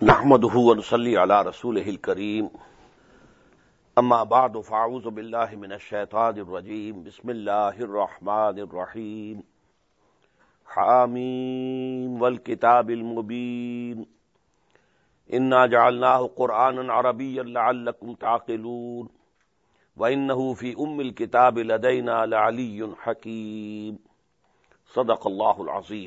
नहमदुहु व नुसल्ली अला रसूलिहिल करीम अम्मा बाद फ़अऊज़ु बिल्लाहि मिनश शैतानिर रजीम बिस्मिल्लाहिर रहमानिर रहीम हामीम वल किताबिल मुबीन इन्ना जअलनाहु क़ुरआनन अरबिय्यन लअल्लकुम ताक़िलून व इन्नहु फ़ी उम्मिल किताबि लदैना लअलिय्युन हकीम सदक़ल्लाहुल अज़ीम।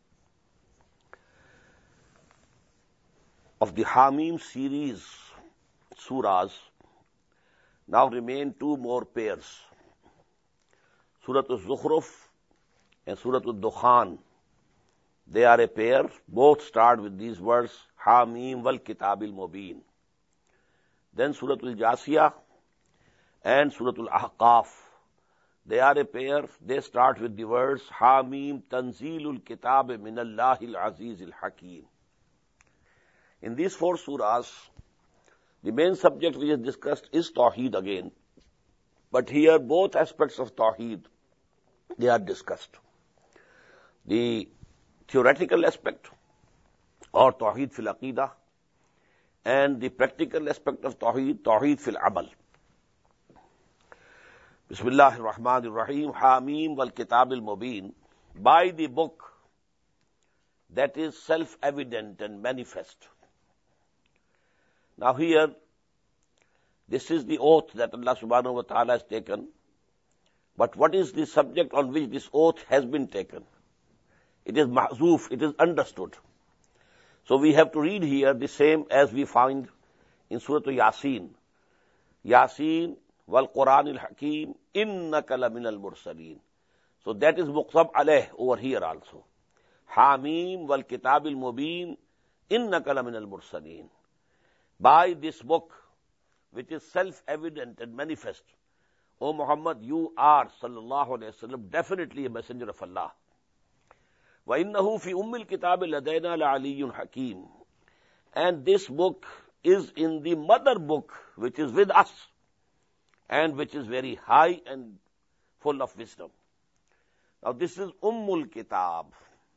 Of the Hamim series surahs, now remain two more pairs, Surah Al-Zukhruf and Surah Al-Dukhan. They are a pair, both start with these words, Hamim wal Kitabil Mubin. Then Surah Al-Jasiyah and Surah Al-Ahqaf. They are a pair, they start with the words, Hamim Tanzilul Kitab Minallahil Azizil Hakim. In these four surahs, the main subject which is discussed is Tawheed again. But here both aspects of Tawheed, they are discussed. The theoretical aspect, or Tawheed fil Aqidah, and the practical aspect of Tawheed, Tawheed fil Amal. Bismillahir Rahmanir Rahim, Hamim wal Kitabil Mubin, by the book that is self-evident and manifest. Now here, this is the oath that Allah subhanahu wa ta'ala has taken. But what is the subject on which this oath has been taken? It is mahzoof, it is understood. So we have to read here the same as we find in Surah Yasin. Yasin wal Quranil Hakim innaka laminal mursaleen. So that is muqsam alayh over here also. Hamim wal Kitabil Mubin innaka laminal mursaleen. By this book, which is self-evident and manifest, O Muhammad, you are, sallallahu alayhi wa sallam, definitely a messenger of Allah. وَإِنَّهُ فِي أُمِّ الْكِتَابِ لَدَيْنَا لَعَلِيٌّ حَكِيمٌ. And this book is in the mother book, which is with us, and which is very high and full of wisdom. Now this is Ummul Kitab.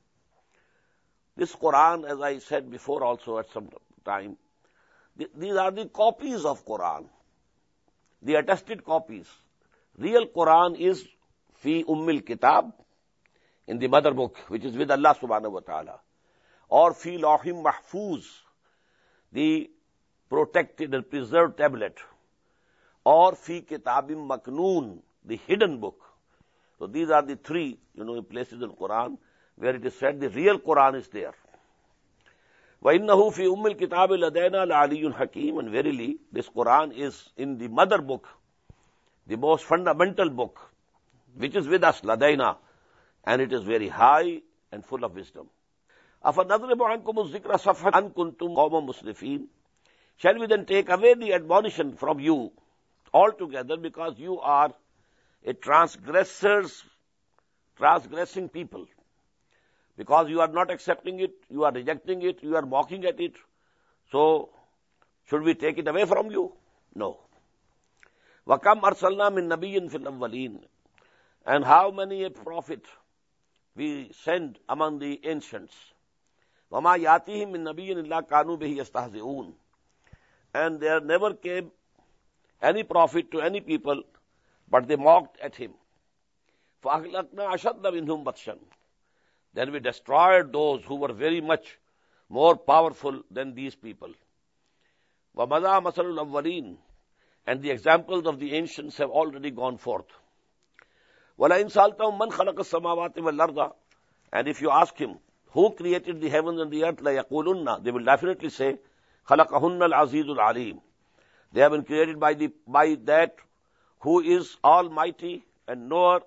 This Quran, as I said before also at some time, these are the copies of Quran, the attested copies. Real Quran is fi Ummil Kitab, in the mother book, which is with Allah subhanahu wa ta'ala, or fi Lawhim Mahfuz, the protected and preserved tablet, or fi Kitabim Maknoon, the hidden book. So these are the three, places in Quran where it is said the real Quran is there. وَإِنَّهُ فِي أُمِّ الْكِتَابِ لَدَيْنَا لَعَلِيٌّ حَكِيمٌ. And verily, this Quran is in the mother book, the most fundamental book, which is with us, لَدَيْنَا, and it is very high and full of wisdom. أَفَنَضْرِبُ عَنْكُمُ الذِّكْرَ صَفْحًا أَنْ كُنْتُمْ قَوْمًا مُسْرِفِينَ. Shall we then take away the admonition from you altogether because you are a transgressing people? Because you are not accepting it, you are rejecting it, you are mocking at it. So, should we take it away from you? No. وَكَمْ أَرْسَلْنَا مِن نَبِيٍّ فِي الْأَوَّلِينَ. And how many a prophet we send among the ancients. وَمَا يَأْتِيهِم مِّن نَبِيٍّ إِلَّا كَانُوا بِهِ يَسْتَهْزِئُونَ. And there never came any prophet to any people, but they mocked at him. فَأَهْلَكْنَا أَشَدَّ مِنْهُمْ بَطْشًا. Then we destroyed those who were very much more powerful than these people. وَمَضَى مَثَلُ الْأَوَّلِينَ. And the examples of the ancients have already gone forth. وَلَئِنْ سَأَلْتَهُمْ مَنْ خَلَقَ السَّمَاوَاتِ وَالْأَرْضَ. And if you ask him, who created the heavens and the earth, لَيَقُولُنَّ. They will definitely say, خَلَقَهُنَّ الْعَزِيزُ الْعَلِيمُ. They have been created by that who is almighty and knower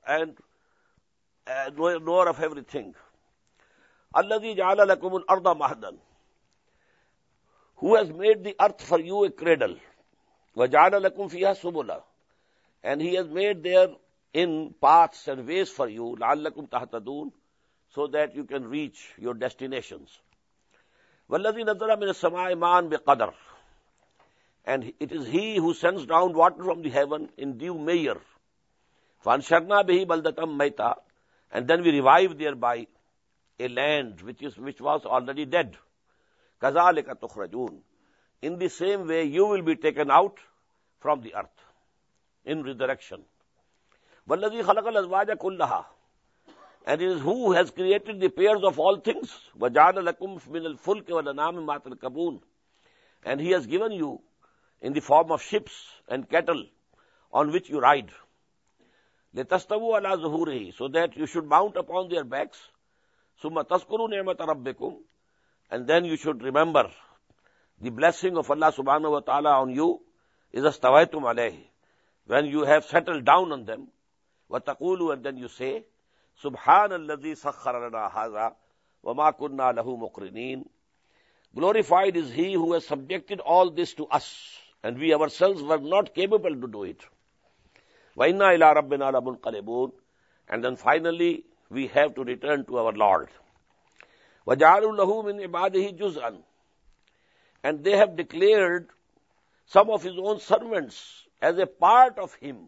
knower of everything. الَّذِي جَعَلَ لَكُمُ الْأَرْضَ مَهْدًا. Who has made the earth for you a cradle. وَجَعَلَ لَكُمْ فِيهَا سُبُلًا. And he has made there in paths and ways for you, لَعَلَّكُمْ تَهْتَدُونَ, so that you can reach your destinations. وَالَّذِي نَزَّلَ مِنَ السَّمَاءِ مَاءً بِقَدَرٍ. And it is he who sends down water from the heaven in due measure. فَأَنْشَرْنَا بِهِ بَلْدَةً مَيْتًا. And then we revive thereby a land which was already dead. كَذَلِكَ تُخْرَجُونَ. In the same way, you will be taken out from the earth in resurrection. وَالَّذِي خَلَقَ الْأَزْوَاجَ كُلَّهَا. And it is who has created the pairs of all things. وَجَعَلَ لَكُمْ مِنَ الْفُلْكِ وَالْأَنْعَامِ مَا تَرْكَبُونَ. And he has given you in the form of ships and cattle on which you ride. لِتَسْتَوُوا عَلَى ظُهُورِهِ. So that you should mount upon their backs. ثُمَّ تَذْكُرُوا نِعْمَةَ رَبِّكُمْ. And then you should remember the blessing of Allah subhanahu wa ta'ala on you. إِذَا اسْتَوَيْتُمْ عَلَيْهِ. When you have settled down on them. وَتَقُولُوا. And then you say, سُبْحَانَ الَّذِي سَخَّرَ لَنَا هَذَا وَمَا كُنَّا لَهُ مُقْرِنِينَ. Glorified is he who has subjected all this to us, and we ourselves were not capable to do it. وَإِنَّا إِلَىٰ رَبِّنَا لَمُنْقَلِبُونَ. And then finally, we have to return to our Lord. وَجَعَلُوا لَهُ مِنْ عِبَادِهِ جُزْءًا. And they have declared some of his own servants as a part of him.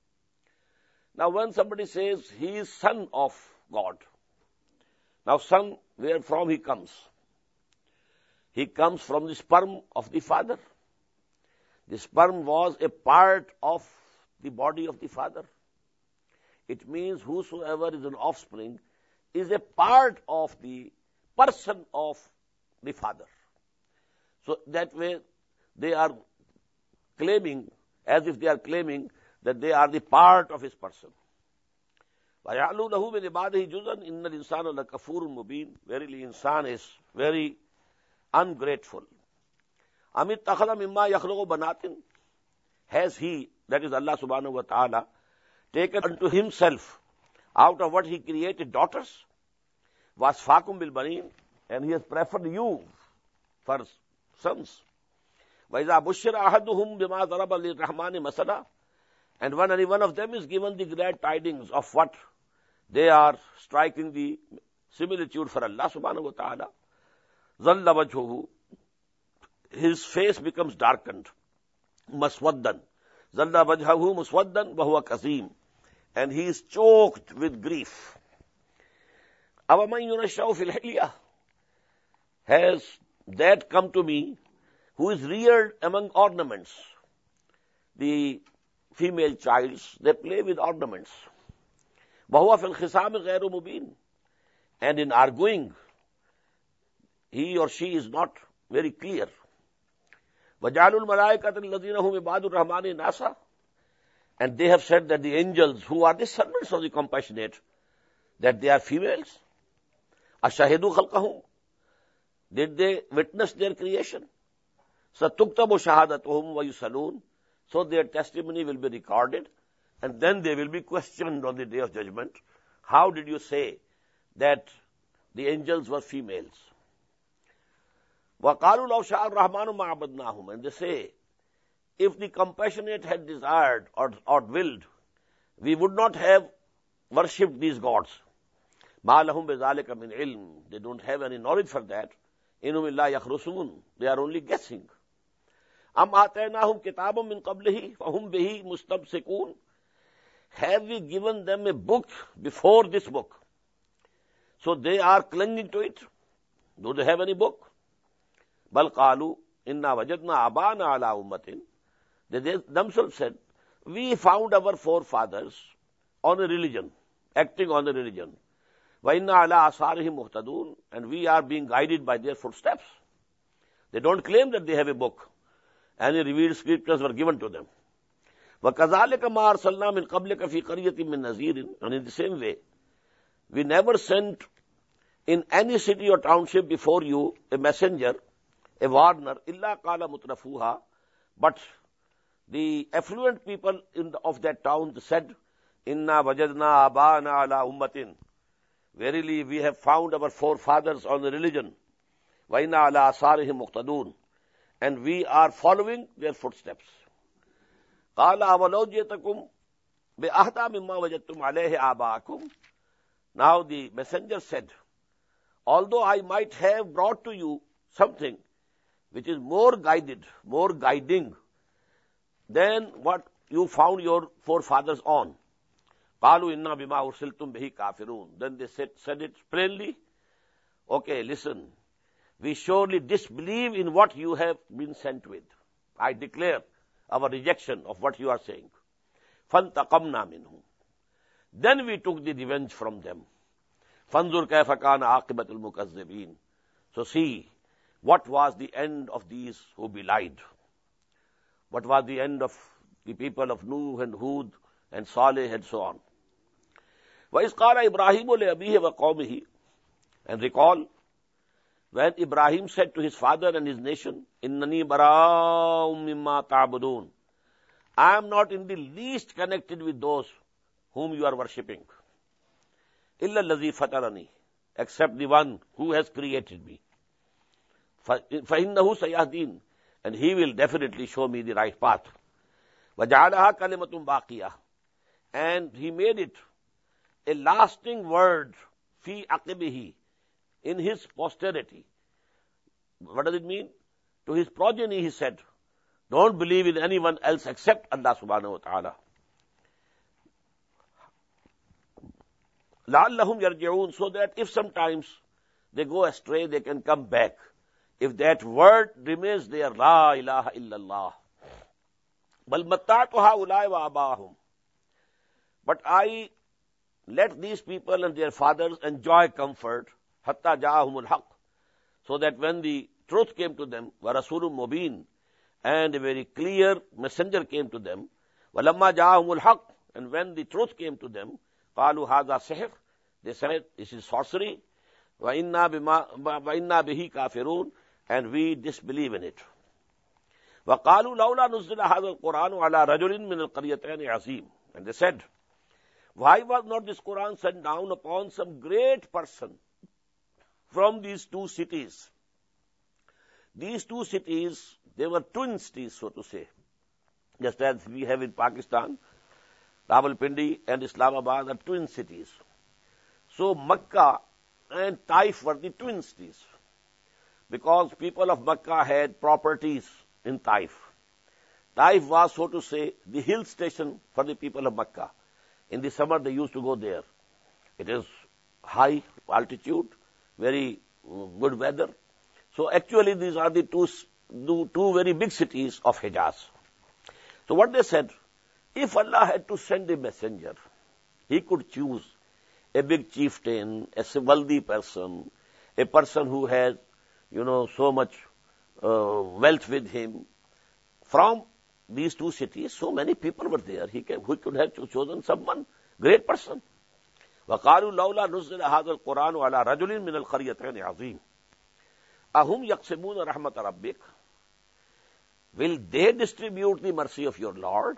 Now when somebody says he is son of God, now son, where from he comes? He comes from the sperm of the father. The sperm was a part of the body of the father. It means whosoever is an offspring is a part of the person of the father. So that way they are claiming, as if they are claiming that they are the part of his person. وَيَعْلُوا لَهُ مِنْ عِبَادِهِ جُزْءًا إِنَّ الْإِنسَانَ لَكَفُورٌ مُبِينٌ. Verily, insan is very ungrateful. أَمِ اتَّخَذَ مِمَّا يَخْلُقُ بَنَاتٍ. Has he, that is Allah subhanahu wa ta'ala, taken unto himself out of what he created daughters? وَأَصْفَاكُمْ بِالْبَنِينَ. And he has preferred you for sons. وَإِذَا بُشِّرَ أَحَدُهُمْ بِمَا ضَرَبَ لِلرَّحْمَنِ مَثَلًا. And when any one of them is given the glad tidings of what they are striking the similitude for Allah subhanahu wa ta'ala, ظَلَّ وَجْهُهُ. His face becomes darkened. مَسْوَدًّا. ظَلَّ وَجْهَهُ مُسْوَدًّا وَهُوَ كَظِيمٌ. And he is choked with grief. أَوَمَنْ يُنَشَّأُ فِي الْحِلْيَةِ. Has that come to me who is reared among ornaments? The female childs, they play with ornaments. وَهُوَ فِي الْخِصَامِ غَيْرُ مُبِينٍ. And in arguing, he or she is not very clear. وَجَعَلُوا الْمَلَائِكَةَ الَّذِينَ هُمْ عِبَادُ الرَّحْمَنِ نَاسًا. And they have said that the angels, who are the servants of the compassionate, that they are females. أَشَهِدُوا خَلْقَهُمْ. Did they witness their creation? سَتُكْتَبُ شَهَادَتُهُمْ وَيُسَلُونَ. So their testimony will be recorded, and then they will be questioned on the day of judgment. How did you say that the angels were females? وَقَالُوا لَوْ شَاءَ الرَّحْمَنُ مَا عَبَدْنَاهُمْ. And they say, if the compassionate had desired or willed, we would not have worshipped these gods. مَا لَهُمْ بِذَلِكَ مِنْ عِلْمٍ. They don't have any knowledge for that. إِنْهُمْ إِلَّا يَخْرُصُونَ. They are only guessing. أَمْ آتَيْنَاهُمْ كِتَابٌ مِّن قَبْلِهِ فَهُمْ بِهِ مُسْتَمْسِكُونَ. Have we given them a book before this book? So they are clinging to it. Do they have any book? بَلْ قَالُوا إِنَّا وَجَدْنَا أَبَانَا عَلَىٰ أُمَّةٍ. They themselves said, we found our forefathers on a religion, acting on a religion. وَإِنَّا عَلَىٰ آثَارِهِمْ مُهْتَدُونَ. And we are being guided by their footsteps. They don't claim that they have a book. Any revealed scriptures were given to them. وَكَذَلِكَ مَا أَرْسَلْنَا مِنْ قَبْلِكَ فِي قَرْيَةٍ مِّن نَذِيرٍ. And in the same way, we never sent in any city or township before you a messenger, a warner, إِلَّا قَالَ مُتْرَفُوهَا. But the affluent people of that town said, إِنَّا وَجَدْنَا آبَانَا عَلَىٰ أُمَّةٍ. Verily, we have found our forefathers on the religion. وَإِنَّا عَلَىٰ آثَارِهِمْ مُقْتَدُونَ. And we are following their footsteps. قَالَ أَوَلَوْ جِئْتَكُمْ بِأَهْدَىٰ مِمَّا وَجَدتُّمْ عَلَيْهِ آبَاءَكُمْ. Now the messenger said, although I might have brought to you something which is more guided, more guiding than what you found your forefathers on. قَالُوا إِنَّا بِمَا أُرْسِلْتُمْ بِهِ كَافِرُونَ. Then they said it plainly. Okay, listen. we surely disbelieve in what you have been sent with. I declare our rejection of what you are saying. فَانْتَقَمْنَا مِنْهُمْ. Then we took the revenge from them. فَانْظُرْ كَيْفَ كَانَ عَاقِبَةُ الْمُكَذِّبِينَ. So see, what was the end of these who belied? What was the end of the people of Nuh and Hud and Saleh and so on? وَإِذْ قَالَ إِبْرَاهِيمُ لِأَبِيهِ وَقَوْمِهِ. And recall when Ibrahim said to his father and his nation, إِنَّنِي بَرَاءٌ مِّمَّا تَعْبُدُونَ. I am not in the least connected with those whom you are worshipping. إِلَّا الَّذِي فَتَرَنِي. Except the one who has created me. فَإِنَّهُ سَيَهْدِينَ. And he will definitely show me the right path. وَجَعَلَهَا كَلِمَةٌ بَاقِيَةٌ. And he made it a lasting word, فِي عَقِبِهِ, in his posterity. What does it mean? To his progeny he said, don't believe in anyone else except Allah subhanahu wa ta'ala. لَعَلَّهُمْ يَرْجِعُونَ. So that if sometimes they go astray, they can come back. If that word remains there, La ilaha illallah. بَلْ مَتَّعْتُ هَؤُلَاءِ وَآبَاءَهُمْ. But I let these people and their fathers enjoy comfort, حَتَّى جَاءَهُمُ الْحَقِّ. So that when the truth came to them, وَرَسُولٌ مُبِينٌ, and a very clear messenger came to them, وَلَمَّا جَاءَهُمُ الْحَقِّ. And when the truth came to them, قَالُوا هَذَا سِحْرٌ. They said, this is sorcery. وَإِنَّا بِهِ كَافِرُونَ. And we disbelieve in it. وَقَالُوا لَوْلَا نُزِّلَ هَذَا الْقُرْآنُ عَلَى رَجُلٍ مِّنَ الْقَرْيَتَيْنِ عَظِيمٍ. And they said, why was not this Quran sent down upon some great person from these two cities? These two cities, they were twin cities, so to say. Just as we have in Pakistan, Rawalpindi and Islamabad are twin cities. So Makkah and Taif were the twin cities, because people of Makkah had properties in Taif. Taif was, so to say, the hill station for the people of Makkah. In the summer, they used to go there. It is high altitude, very good weather. So actually, these are the two very big cities of Hijaz. So what they said, if Allah had to send a messenger, he could choose a big chieftain, a wealthy person, a person who has, so much wealth with him. From these two cities, so many people were there. He could have chosen someone, great person. وَقَالُوا لَوْلَا نُزِّلَ هَذَا الْقُرْآنُ عَلَى رَجُلٍ مِّنَ الْقَرْيَتَيْنِ عَظِيمٍ أَهُمْ يَقْسِمُونَ رَحْمَةَ رَبِّكَ. Will they distribute the mercy of your Lord?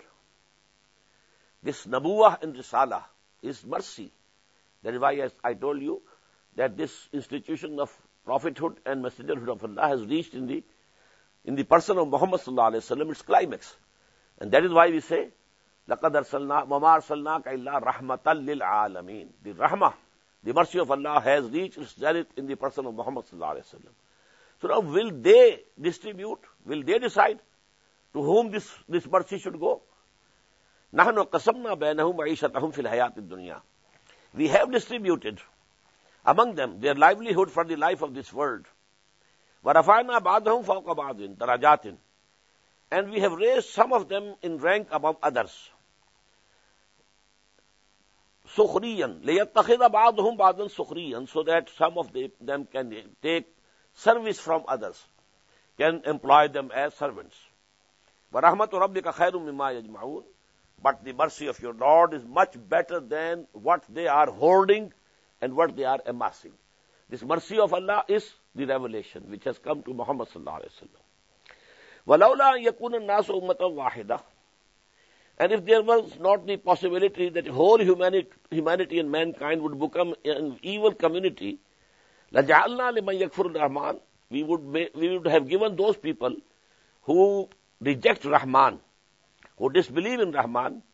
This Nabuwah and Risalah is mercy. That is why I told you that this institution of prophethood and messengerhood of Allah has reached in the person of Muhammad sallallahu alaihi wasallam its climax. And that is why we say, لَقَدْ أَرْسَلْنَا وَمَا أَرْسَلْنَاكَ إِلَّا رَحْمَةً لِلْعَالَمِينَ. The rahmah, the mercy of Allah has reached its zenith in the person of Muhammad sallallahu alaihi wasallam. So now will they distribute, will they decide to whom this mercy should go? نَحْنُ قَسَمْنَا بَيْنَهُمْ مَعِيشَتَهُمْ فِي الْحَيَاةِ الدُّنْيَا. We have distributed among them their livelihood for the life of this world. وَرَفَعْنَا بَعْضَهُمْ فَوْقَ بَعْضٍ دَرَجَاتٍ. And we have raised some of them in rank above others. سُخْرِيًّا لِيَتَّخِذَ بَعْضُهُمْ بَعْضًا سُخْرِيًّا. So that some of them can take service from others, can employ them as servants. وَرَحْمَةُ رَبِّكَ خَيْرٌ مِّمَّا يَجْمَعُونَ. But the mercy of your Lord is much better than what they are hoarding and what they are amassing. This mercy of Allah is the revelation which has come to Muhammad sallallahu alaihi wasallam. وَلَوْلَا أَن يَكُونَ النَّاسُ أُمَّةً وَاحِدَةً. And if there was not the possibility that whole humanity and mankind would become an evil community, لَجَعَلْنَا لِمَنْ يَكْفُرُ الرَّحْمَنِ. We would have given those people who reject Rahman, who disbelieve in Rahman,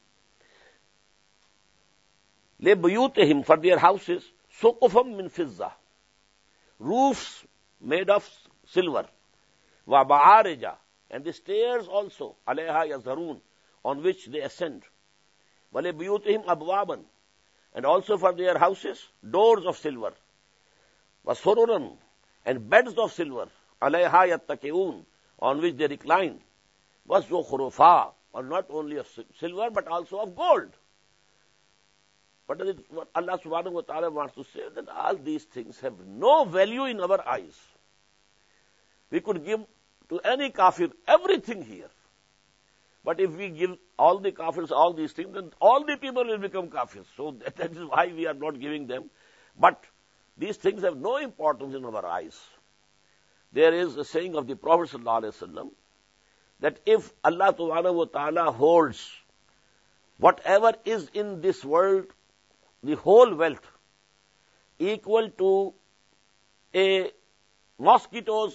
لِبُيُوتِهِمْ, for their houses, سُقُفًا مِّن فِضَّةٍ, roofs made of silver, وَبَعَارِجَ, and the stairs also, عَلَيْهَا يَظْهَرُونَ, on which they ascend, وَلِبُيُوتِهِمْ أَبْوَابًا, and also for their houses, doors of silver, وَسُرُرًا, and beds of silver, alayha yattaki'un, on which they recline, was zukhrufa, or not only of silver but also of gold. What Allah subhanahu wa ta'ala wants to say, that all these things have no value in our eyes. We could give to any kafir everything here. But if we give all the kafirs all these things, then all the people will become kafirs. So that is why we are not giving them. But these things have no importance in our eyes. There is a saying of the Prophet sallallahu alaihi wasallam that if Allah subhanahu wa ta'ala holds whatever is in this world, the whole wealth, equal to a mosquito's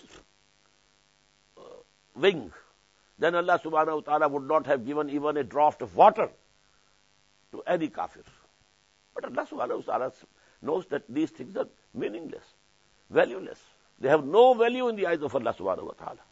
wing, then Allah subhanahu wa ta'ala would not have given even a draught of water to any kafir. But Allah subhanahu wa ta'ala knows that these things are meaningless, valueless. They have no value in the eyes of Allah subhanahu wa ta'ala.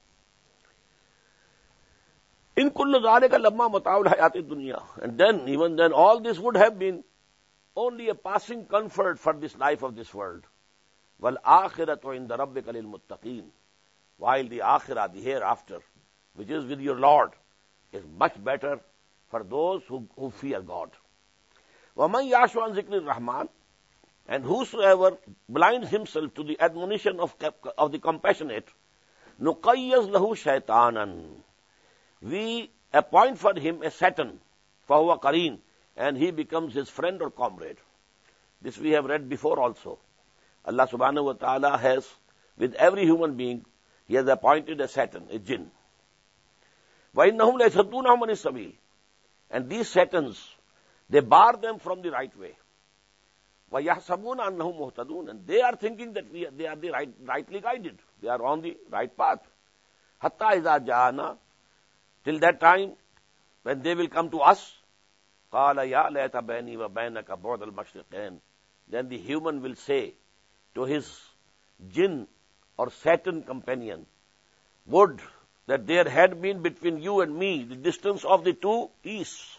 In kullu dhalika lamma mata'ul hayati dunya. And then, even then, all this would have been only a passing comfort for this life of this world. Wal akhiratu inda rabbika lil muttaqin. While the akhirah, the hereafter, which is with your Lord, is much better for those who fear God. وَمَنْ يَعْشُ عَنْ ذِكْرِ الرَّحْمَنِ. And whosoever blinds himself to the admonition of the compassionate, نُقَيَّزْ لَهُ شَيْطَانًا. We appoint for him a Satan, فَهُوَ قَرِينٌ, and he becomes his friend or comrade. This we have read before also. Allah subhanahu wa ta'ala has, with every human being, He has appointed a Satan, a jinn. وَإِنَّهُمْ لَيَصُدُّونَهُمْ عَنِ السَّبِيلِ. And these Satans, they bar them from the right way. وَيَحْسَبُونَ أَنَّهُمْ مُهْتَدُونَ. And they are thinking that they are the rightly guided. They are on the right path. حَتَّى إِذَا جَاءَنَا. Till that time, when they will come to us, قَالَ يَا لَيْتَ بَيْنِي وَبَيْنَكَ بُعْدَ الْمَشْرِقَيْنِ. Then the human will say to his jinn or Satan companion, would that there had been between you and me the distance of the two easts.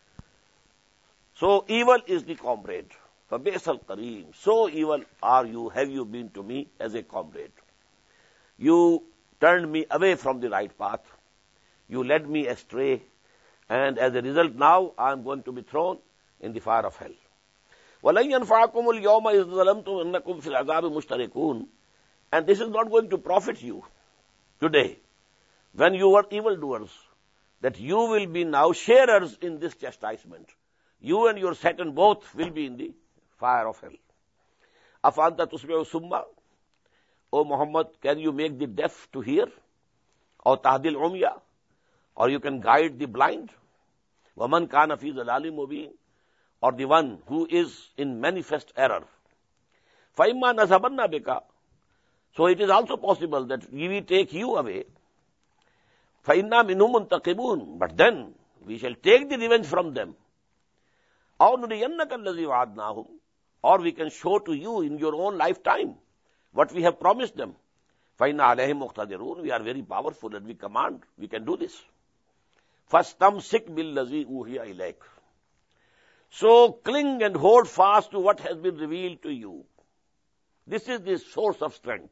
So evil is the comrade. فَبِئْسَ الْقَرِينُ. So evil have you been to me as a comrade. You turned me away from the right path. You led me astray. And as a result now, I am going to be thrown in the fire of hell. وَلَنْ يَنْفَعَكُمُ الْيَوْمَ إِذْ ظَلَمْتُمْ إِنَّكُمْ فِي الْعَذَابِ مُشْتَرِكُونَ. And this is not going to profit you today, when you are evildoers, that you will be now sharers in this chastisement. You and your Satan both will be in the fire of hell. أَفَأَنْتَ تُسْمِعُ الصُّمَّ. O Muhammad, can you make the deaf to hear? Or تَهْدِي الْعُمْيَ. Or you can guide the blind? وَمَنْ كَانَ فِي ضَلَالٍ مُبِينٍ. Or the one who is in manifest error. فَإِمَّا نَذْهَبَنَّ بِكَ. So it is also possible that we will take you away. فَإِنَّا مِنْهُمْ مُنْتَقِمُونَ. But then we shall take the revenge from them. أَوْ نُرِيَنَّكَ الَّذِي وَعَدْنَاهُمْ. Or we can show to you in your own lifetime what we have promised them. فَإِنَّا عَلَيْهِمْ مُقْتَدِرُونَ. We are very powerful and we command. We can do this. فَاسْتَمْسِكْ بِالَّذِي أُوحِيَ إِلَيْكَ. So cling and hold fast to what has been revealed to you. This is the source of strength.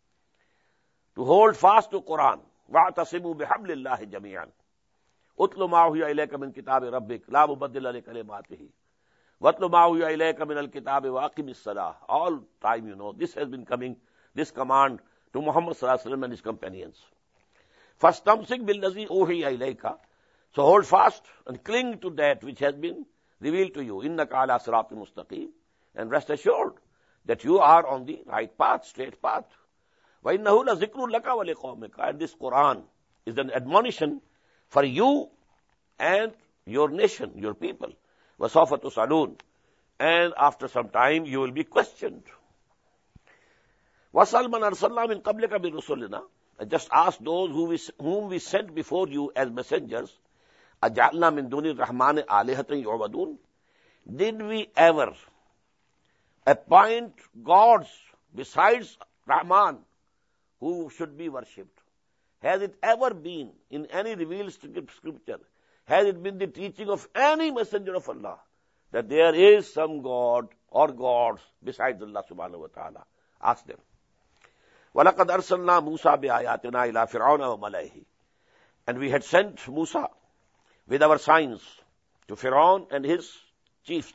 To hold fast to Quran. وَاعْتَصِمُوا بِحَبْلِ اللَّهِ جَمِيعًا. أُتْلُ مَا أُوحِيَ إِلَيْكَ مِنْ كِتَابِ رَبِّكَ لَا مُبَدِّلَ لِكَلِمَاتِهِ وَاتْلُ مَا أُوحِيَ إِلَيْكَ مِنَ الْكِتَابِ وَأَقِمِ الصَّلَاةَ. All time, this has been coming, this command to Muhammad sallallahu alaihi wasallam and his companions. فَاسْتَمْسِكْ بِالَّذِي أُوحِيَ إِلَيْكَ. So hold fast and cling to that which has been revealed to you. إِنَّكَ عَلَى صِرَاطٍ مُسْتَقِيمٍ. And rest assured that you are on the right path, straight path. وَإِنَّهُ لَذِكْرٌ لَكَ وَلِقَوْمِكَ. And this Quran is an admonition for you and your nation, your people. وَسَوْفَ تُسْأَلُونَ. And after some time you will be questioned. وَسَلْ مَنْ أَرْسَلْنَا مِنْ قَبْلِكَ بِرُسُلِنَا. And just ask those whom we sent before you as messengers. أَجَعْلْنَا مِنْ دُونِ الرَّحْمَنِ آلِهَةً يُعْبَدُونَ. Did we ever appoint gods besides Rahman who should be worshipped? Has it ever been in any revealed scripture, has it been the teaching of any messenger of Allah that there is some God or gods besides Allah subhanahu wa ta'ala? Ask them. وَلَقَدْ أَرْسَلْنَا مُوسَى بِآيَاتِنَا إِلَى فِرْعَوْنَ وَمَلَئِهِ. And we had sent Musa with our signs to Pharaoh and his chiefs.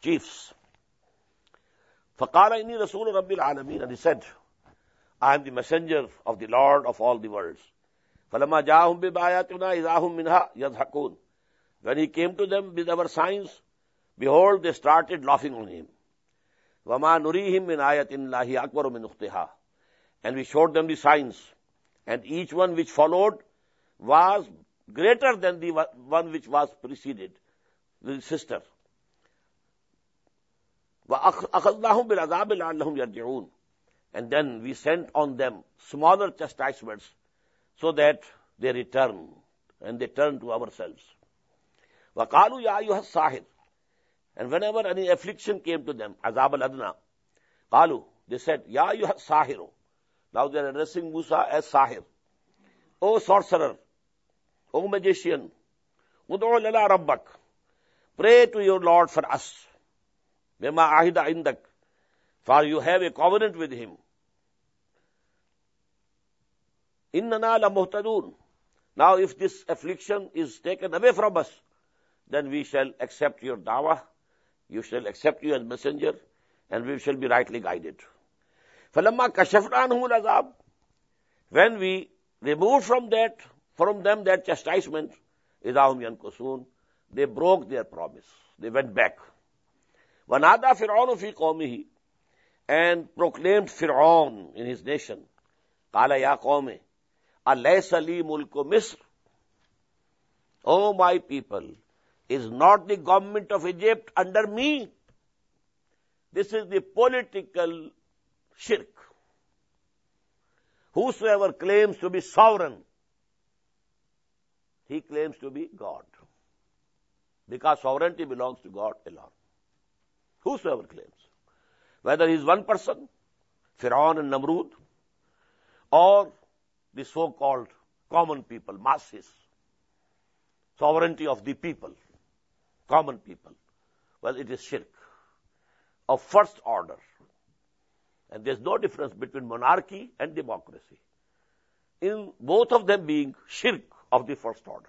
فَقَالَ إِنِّي رَسُولُ رَبِّ الْعَالَمِينَ. And he said, I am the messenger of the Lord of all the worlds. فَلَمَّا جَاءَهُمْ بِآيَاتِنَا إِذَا هُمْ مِنْهَا يَضْحَكُونَ. When he came to them with our signs, behold, they started laughing on him. وَمَا نُرِيهِمْ مِنْ آيَةٍ اللَّهِ أَكْبَرُ مِنْ أُخْتِهَا. And we showed them the signs, and each one which followed was greater than the one which was preceded, the sister. وَأَخَذْنَاهُمْ بِالْعَذَابِ لَعَلَّهُمْ يَرْجِعُونَ. And then we sent on them smaller chastisements so that they return, and they turn to ourselves. وَقَالُوا يَا أَيُّهَا السَّاحِرُ. And whenever any affliction came to them, عَذَابَ الْأَدْنَى, قَالُوا, they said, يَا أَيُّهَا السَّاحِرُ. Now they are addressing Musa as Sahir. O sorcerer, O magician, ud'u lana rabbak. Pray to your Lord for us. Bima ahida indak. For you have a covenant with him. Innana la muhtadun. Now if this affliction is taken away from us, then we shall accept your da'wah, you shall accept you as messenger, and we shall be rightly guided. فَلَمَّا كَشَفْنَا عَنْهُمُ الْعَذَابَ. When we removed from them that chastisement, إِذَا هُمْ يَنْكُثُونَ. They broke their promise. They went back. وَنَادَى فِرْعَوْنُ فِي قَوْمِهِ. And proclaimed Fir'aun in his nation. قَالَ يَا قَوْمِ أَلَيْسَ لِي مُلْكُ مِصْرَ. O my people, is not the government of Egypt under me? This is the political shirk. Whosoever claims to be sovereign, he claims to be God. Because sovereignty belongs to God alone. Whosoever claims. Whether he is one person, Fir'aun and Namrud, or the so-called common people, masses. Sovereignty of the people, common people. Well, it is shirk of first order. And there's no difference between monarchy and democracy. In both of them being shirk of the first order.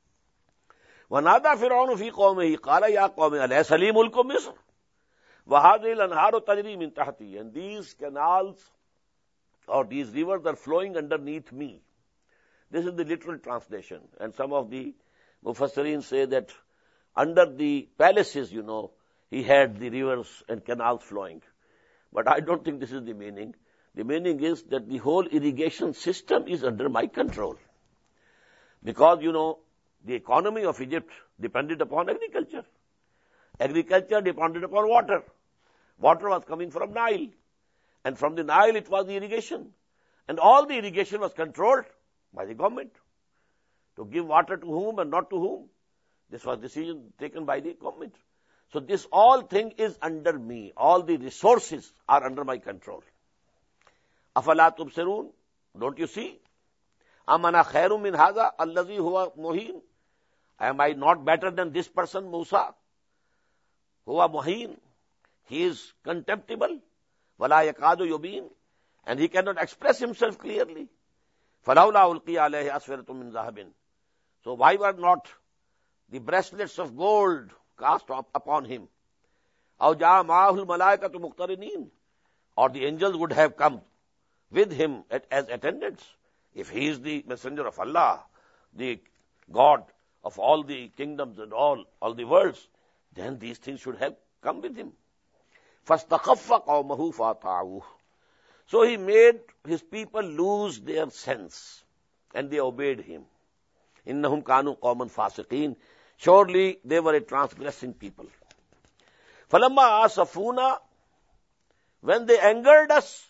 وَنَادَى فِرْعَوْنُ فِي قَوْمِهِ قَالَ يَا قَوْمِ أَلَيْسَ لِي مُلْكُ مِصْرَ وَهَذِهِ الْأَنْهَارُ تَجْرِي مِنْ تَحْتِي. And these canals or these rivers are flowing underneath me. This is the literal translation. And some of the Mufassirin say that under the palaces, he had the rivers and canals flowing. But I don't think this is the meaning. The meaning is that the whole irrigation system is under my control. Because, the economy of Egypt depended upon agriculture. Agriculture depended upon water. Water was coming from Nile. And from the Nile it was the irrigation. And all the irrigation was controlled by the government. To give water to whom and not to whom. This was decision taken by the government. So this all thing is under me. All the resources are under my control. أَفَلَا تُبْصِرُونَ. Don't you see? أَمَنَا خَيْرٌ مِّنْ هَذَا الَّذِي هُوَ مُهِينٌ. Am I not better than this person, Musa? هُوَ مُهِينٌ. He is contemptible. وَلَا يَكَادُ يُبِينٌ. And he cannot express himself clearly. فَلَوْلَا أُلْقِيَ عَلَيْهِ أَسْوِرَةٌ مِّن ذَهَبٍ. So why were not the bracelets of gold cast upon him? أَوْ جَاءَ مَعَهُ الْمَلَائِكَةُ مُقْتَرِنِينَ. Or the angels would have come with him as attendants. If he is the messenger of Allah, the God of all the kingdoms and all the worlds, then these things should have come with him. فَاسْتَخَفَّ قَوْمَهُ فَأَطَاعُوهُ. So he made his people lose their sense, and they obeyed him. إِنَّهُمْ كَانُوا قَوْمًا فَاسِقِينَ. Surely they were a transgressing people. فَلَمَّا آسَفُونَا. When they angered us,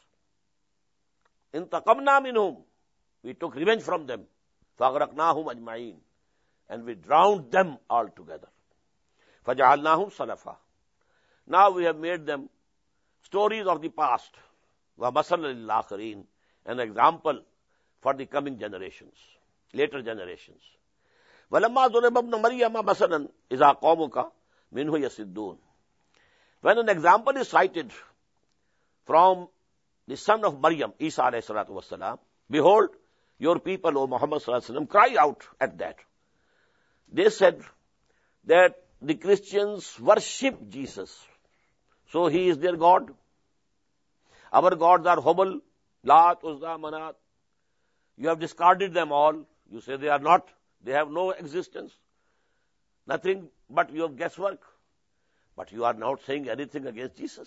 انتقمنا منهم. We took revenge from them. فَأَغْرَقْنَاهُمْ أَجْمَعِينَ. And we drowned them altogether. فَجَعَلْنَاهُمْ سَلَفًا. Now we have made them stories of the past. وَمَثَلًا لِلْآخِرِينَ. An example for the coming generations, later generations. وَلَمَّا ضُرِبَ ابْنُ مَرْيَمَ مَثَلًا إِذَا قَوْمُكَ مِنْهُ يَصِدُّونَ. When an example is cited from the son of Maryam, Isa alayhi salatu wasalam, behold, your people, O Muhammad sallallahu alaihi wasallam, cry out at that. They said that the Christians worship Jesus. So he is their God. Our gods are Hubal, Lat, Uzza, Manat. You have discarded them all. You say they are not. They have no existence. Nothing but your guesswork. But you are not saying anything against Jesus.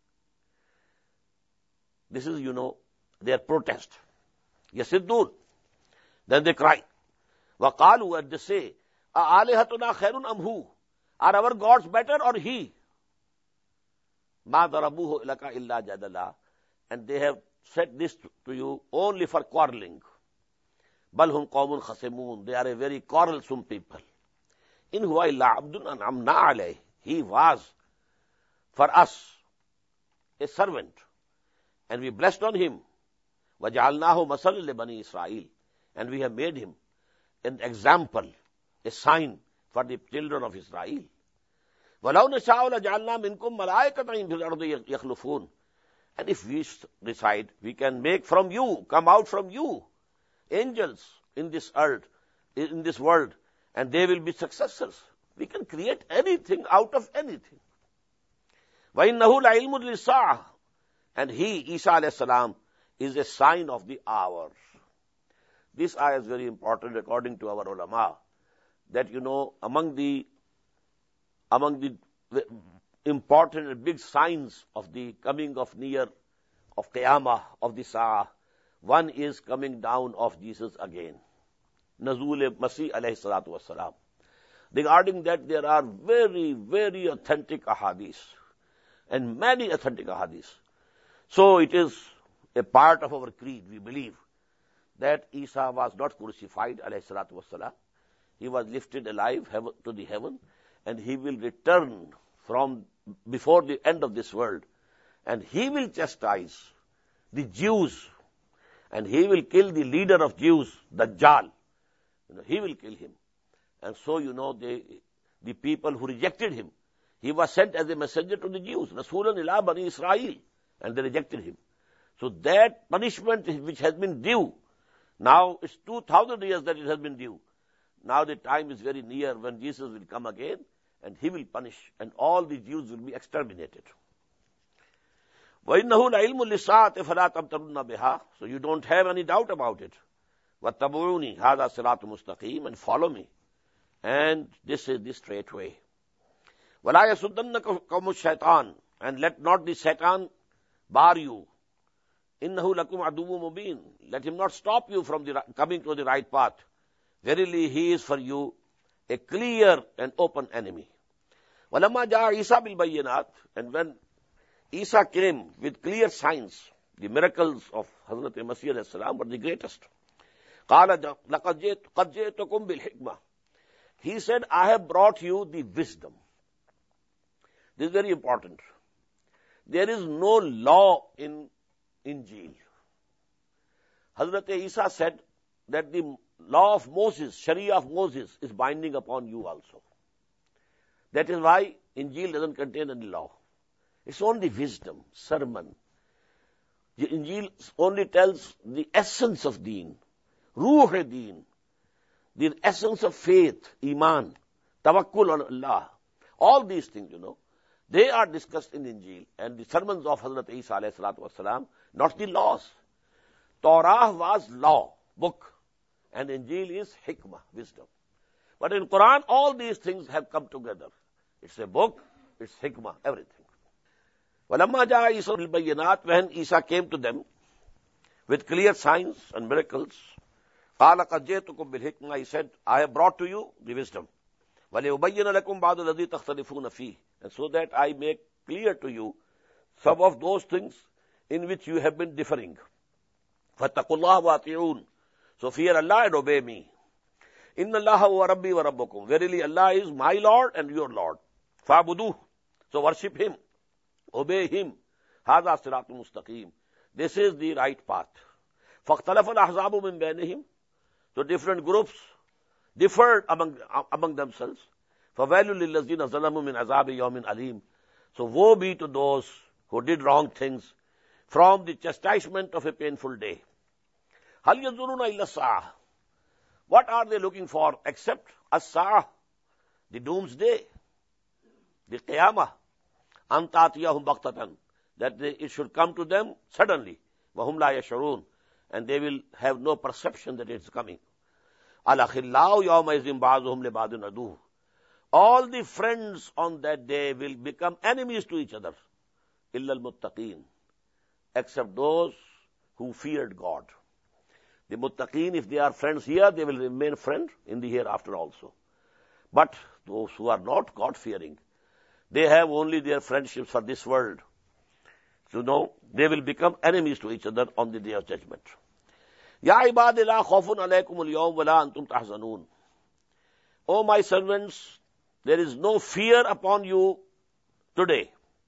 This is, their protest. Yasiddun. Then they cry. Waqalu, and they say, A'alihatuna khairun amhu. Are our gods better or he? Ma darabuhu ilaka illa jadala. And they have said this to you only for quarreling. Balhum qawmun khasimun. They are a very quarrelsome people. In huwa illa abdun an'amna alayh. He was for us a servant. And we blessed on him. وَجَعَلْنَاهُ مَثَلًا لِبَنِي إِسْرَائِيلِ. And we have made him an example, a sign for the children of Israel. وَلَوْ نَشَاءُ لَجَعَلْنَا مِنْكُمْ مَلَائِكَةً فِي الْأَرْضِ يَخْلُفُونَ. And if we decide, we can make from you, come out from you, angels in this earth, in this world, and they will be successors. We can create anything out of anything. وَإِنَّهُ لَعِلْمٌ لِلسَّاعَةِ. And he, Isa alayhi salam, is a sign of the hour. This ayah is very important according to our ulama, that, among the important and big signs of the coming of near, of Qiyamah, of the Sa'ah, one is coming down of Jesus again. Nazul Masih alayhi salatu wassalam. Regarding that, there are very, very authentic ahadith, and many authentic ahadith. So it is a part of our creed. We believe that Isa was not crucified, alayhi salatu wassalam. He was lifted alive to the heaven, and he will return from before the end of this world, and he will chastise the Jews, and he will kill the leader of Jews, Dajjal. He will kill him. And so, the people who rejected him, he was sent as a messenger to the Jews, Rasulan ila Bani Israel, and they rejected him. So that punishment which has been due, now it's 2,000 years that it has been due. Now the time is very near when Jesus will come again, and he will punish, and all the Jews will be exterminated. وَإِنَّهُ لَعِلْمٌ لِلسَّاعَةِ فَلَا تَمْتَرُنَّ بِهَا. So you don't have any doubt about it. وَاتَّبُعُونِي هَذَا صِرَاطٌ مُسْتَقِيمٌ. And follow me. And this is the straight way. وَلَا يَسُدَّنَّكُمُ الشَّيْطَانُ. And let not the Satan bar you. إِنَّهُ لَكُمْ عَدُوٌّ مُبِينٌ. Let him not stop you from coming to the right path. Verily, he is for you a clear and open enemy. وَلَمَّا جَاءَ عِيسَى بِالْبَيِّنَاتِ. And when Isa came with clear signs, the miracles of Hazrat Masih alayhi salam were the greatest. قَالَ لَقَدْ جِئْتُكُمْ بِالْحِكْمَةِ. He said, I have brought you the wisdom. This is very important. There is no law in Injil. Hazrat Isa said that the law of Moses, Sharia of Moses, is binding upon you also. That is why Injil doesn't contain any law. It's only wisdom, sermon. The Injil only tells the essence of deen, ruh-e-deen, the essence of faith, iman, tawakkul on Allah. All these things, they are discussed in Injil, and the sermons of Hazrat Isa alayhi salatu wasalam, not the laws. Torah was law, book, and Injil is hikmah, wisdom. But in Quran, all these things have come together. It's a book, it's hikmah, everything. وَلَمَّا جَاءَ عِيسَى بِالْبَيِّنَاتِ. When Isa came to them with clear signs and miracles, قَالَ قَدْ جِئْتُكُمْ بِالْحِكْمَةِ. He said, I have brought to you the wisdom. وَلِيُبَيِّنَ لَكُمْ بَعْضَ الَّذِي تَخْتَلِفُونَ فِيهِ. And so that I make clear to you some of those things in which you have been differing. فَاتَّقُوا اللَّهَ وَأَطِيعُونَ. So fear Allah and obey me. إِنَّ اللَّهَ هُوَ رَبِّي وَرَبُّكُمْ. Verily Allah is my Lord and your Lord. فَاعْبُدُوهُ. So worship Him. Obey Him. هَذَا صِرَاطٌ مُسْتَقِيمٌ. This is the right path. فَاخْتَلَفَ الْأَحْزَابُ مِنْ بَيْنِهِمْ. So different groups differed among themselves. فَوَيْلٌ لِلَّذِينَ ظَلَمُوا مِنْ عَذَابِ يَوْمٍ أَلِيمٍ. So woe be to those who did wrong things from the chastisement of a painful day. Hal yanzuruna illa as-sa'ah. What are they looking for except as-sa'ah, the doomsday, the qiyamah, an ta'tiyahum baghtatan, that it should come to them suddenly, wa hum la yash'urun, and they will have no perception that it's coming. Al-akhillau yawma izin ba'duhum li ba'din adu. All the friends on that day will become enemies to each other. Illa al-muttaqeen, except those who feared God. The muttaqeen, if they are friends here, they will remain friends in the hereafter also. But those who are not God-fearing, they have only their friendships for this world. So no, they will become enemies to each other on the day of judgment. Ya ibadi la khawfun alaykum al-yawm wa la antum tahzanun. O my servants, there is no fear upon you today.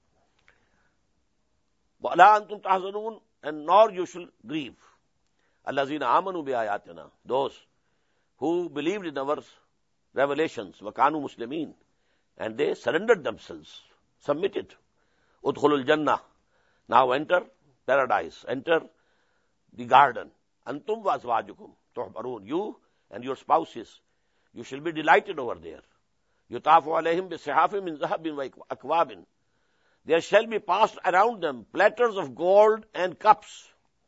Wa la antum tahzanun, and nor you shall grieve. Allazina amanu bi ayatina, those who believed in our revelations, wa kanu muslimin, and they surrendered themselves, submitted. Udkhulul jannah, now enter paradise, enter the garden. Antum wa azwajukum tuhbarun, you and your spouses, you shall be delighted over there. Yutafu alayhim bi sihafin min zahabin wa akwabin. There shall be passed around them platters of gold and cups.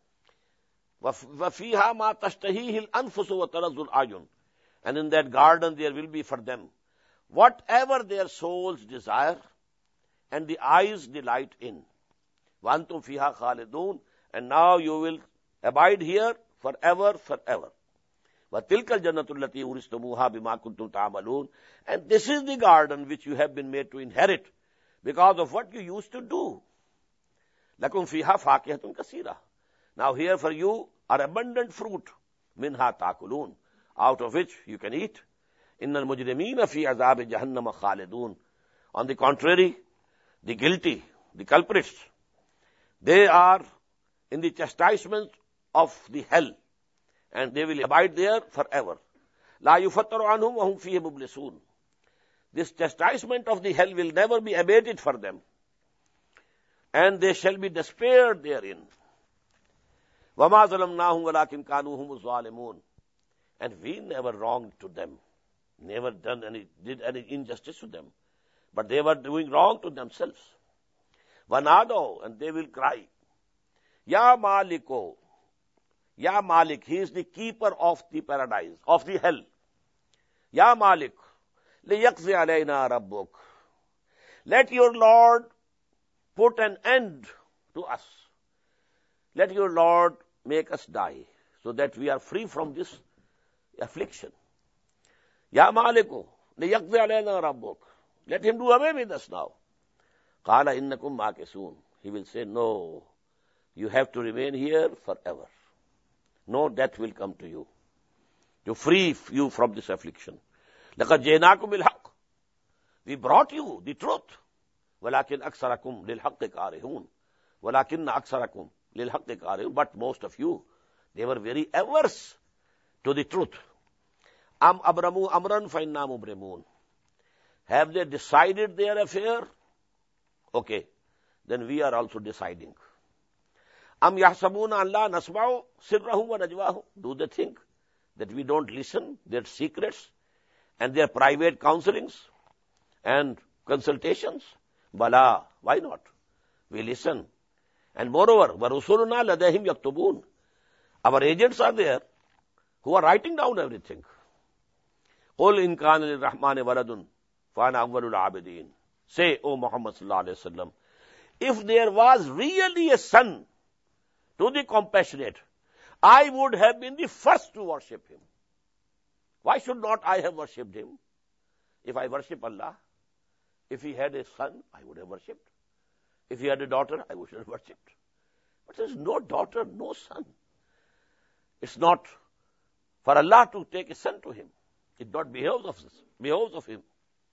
وَفِيهَا مَا تَشْتَهِيهِ الْأَنفُسُ وَتَلَذُّ الْأَعْيُنُ. And in that garden there will be for them whatever their souls desire and the eyes delight in. وَأَنْتُمْ فِيهَا خَالِدُونَ. And now you will abide here forever, forever. وَتِلْكَ الْجَنَّةُ الَّتِي أُورِثْتُمُوهَا بِمَا كُنْتُمْ تَعْمَلُونَ. And this is the garden which you have been made to inherit because of what you used to do. لَكُمْ فِيهَا فَاكِهَةٌ كَثِيرَةٌ. Now here for you are abundant fruit, minha ta'kulun, out of which you can eat. Innal mujrimina fi azab jahannam khalidun. On the contrary, the guilty, the culprits, they are in the chastisement of the hell, and they will abide there forever. La yufattaru anhum wa hum fihi mublisun. This chastisement of the hell will never be abated for them, and they shall be despaired therein. وَمَا ظَلَمْنَاهُمْ وَلَكِنْ كَانُوا هُمُ الظَّالِمُونَ. And we never wronged to them, never did any injustice to them, but they were doing wrong to themselves. وَنَادَوْا, and they will cry, Ya Maliko, Ya Malik, he is the keeper of the paradise, of the hell. Ya Malik, لِيَقْضِ عَلَيْنَا رَبُّكَ. Let your Lord put an end to us. Let your Lord make us die, so that we are free from this affliction. Ya Maliku, liyaqdi alayna rabbuk. Let him do away with us now. Qala innakum makisun. He will say, no, you have to remain here forever. No death will come to you, to free you from this affliction. Laqad jaynakum bil haqq. We brought you the truth. Walakin aksarakum lil haqqi karihun. Walakinna aksarakum lil haqqi karihun. But most of you, they were very averse to the truth. Am abramu amran fa inna mubrimun. Have they decided their affair? Okay, then we are also deciding. Am yahsabuna an la nasma'u sirrahum wa najwahum. Do they think that we don't listen their secrets and their private counselings and consultations? Bala, why not? We listen. And moreover, wa rusuluna ladayhim yaktubun. Our agents are there who are writing down everything. Qul in kana lirrahmani waladun fa ana awwalul abidin. Say, O Muhammad sallallahu alaihi wasallam, if there was really a son to the compassionate, I would have been the first to worship him. Why should not I have worshipped him? If I worship Allah, if he had a son, I would have worshipped. If he had a daughter, I would have worshipped. But there is no daughter, no son. It's not for Allah to take a son to him. It not behoves of him.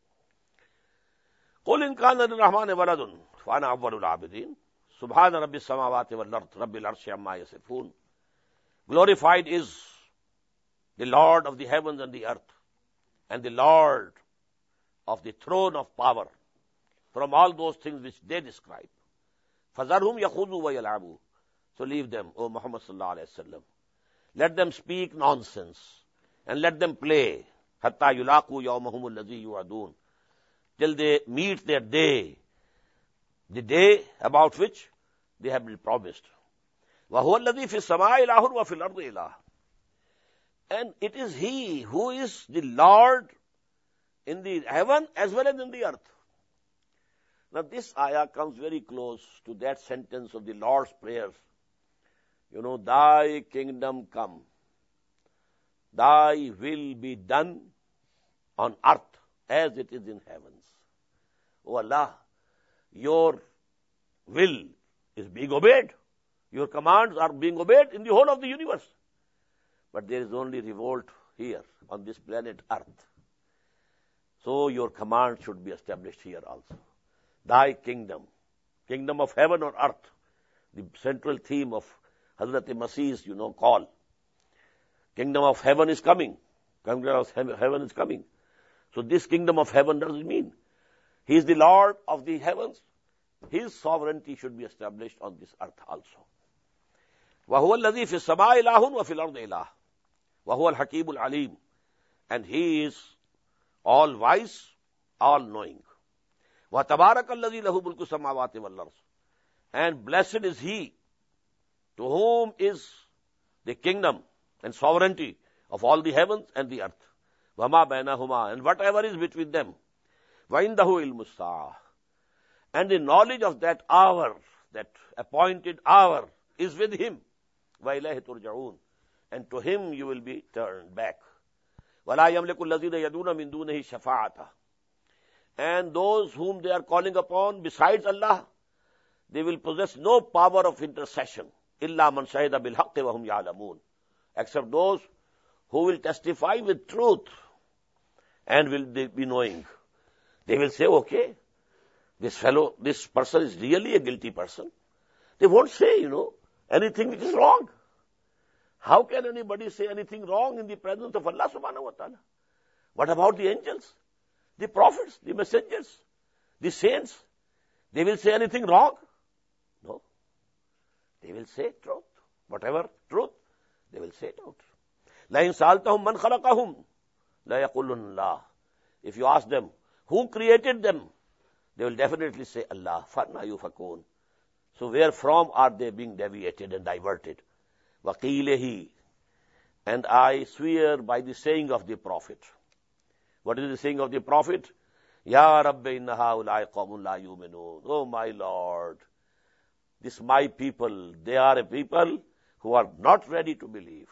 قُلْ إِنْ كَانَ لِلرَّحْمَنِ وَلَدٌ فَأَنَا أَوَّلُ الْعَابِدِينَ سُبْحَانَ رَبِّ السَّمَاوَاتِ وَالْأَرْضِ رَبِّ الْعَرْشِ عَمَّا يَصِفُونَ. Glorified is the Lord of the heavens and the earth, and the Lord of the throne of power, from all those things which they describe. فَذَرْهُمْ يَخُوضُوا وَيَلْعَبُوا. So leave them, O Muhammad sallallahu alayhi wa sallam. Let them speak nonsense and let them play. Hatta yulaqu yawmahum alladhi yu'adun. Till they meet their day, the day about which they have been promised. وَهُوَ الَّذِي فِي السَّمَاءِ إِلَٰهٌ وَفِي الْأَرْضِ إِلَٰهٌ. And it is He who is the Lord in the heaven as well as in the earth. Now this ayah comes very close to that sentence of the Lord's Prayer. Thy kingdom come, thy will be done on earth as it is in heavens. O Allah, your will is being obeyed. Your commands are being obeyed in the whole of the universe. But there is only revolt here on this planet Earth. So your command should be established here also. Thy kingdom, kingdom of heaven or earth, the central theme of Hazrat Masih's, call. Kingdom of heaven is coming. Kingdom of heaven is coming. So this kingdom of heaven doesn't mean He is the Lord of the heavens. His sovereignty should be established on this earth also. وَهُوَ الَّذِي فِي السَّمَاءِ إِلَٰهٌ وَفِي الْأَرْضِ إِلَٰهٌ وَهُوَ الْحَكِيمُ الْعَلِيمُ. And He is all wise, all knowing. وَتَبَارَكَ الَّذِي لَهُ مُلْكُ السَّمَاوَاتِ وَالْأَرْضِ. And blessed is He to whom is the kingdom and sovereignty of all the heavens and the earth. وَمَا بَيْنَهُمَا. And whatever is between them. وَإِنْدَهُ عِلْمُ السَّاعَةِ. And the knowledge of that hour, that appointed hour, is with Him. وَإِلَيْهِ تُرْجَعُونَ. And to Him you will be turned back. وَلَا يَمْلِكُ الَّذِينَ يَدُونَ مِن دُونِهِ شَفَاعَةً. And those whom they are calling upon besides Allah, they will possess no power of intercession. إِلَّا مَنْ شَهِدَ بِالْحَقِّ وَهُمْ يَعْلَمُونَ. Except those who will testify with truth and will be knowing. They will say, okay, this person is really a guilty person. They won't say, anything which is wrong. How can anybody say anything wrong in the presence of Allah subhanahu wa ta'ala? What about the angels, the prophets, the messengers, the saints? They will say anything wrong? No. They will say truth. Whatever truth, they will say it out. لَإِنْ سَأَلْتَهُمْ مَنْ خَلَقَهُمْ لَيَقُولُنَّ اللَّهُ. If you ask them, who created them? They will definitely say Allah. فَأَنَّىٰ يُؤْفَكُونَ. So where from are they being deviated and diverted? وَقِيلِهِ. And I swear by the saying of the Prophet. What is the saying of the Prophet? Ya Rabbi inna haulai qawmun la yu'minun. Oh my Lord, this my people, they are a people who are not ready to believe.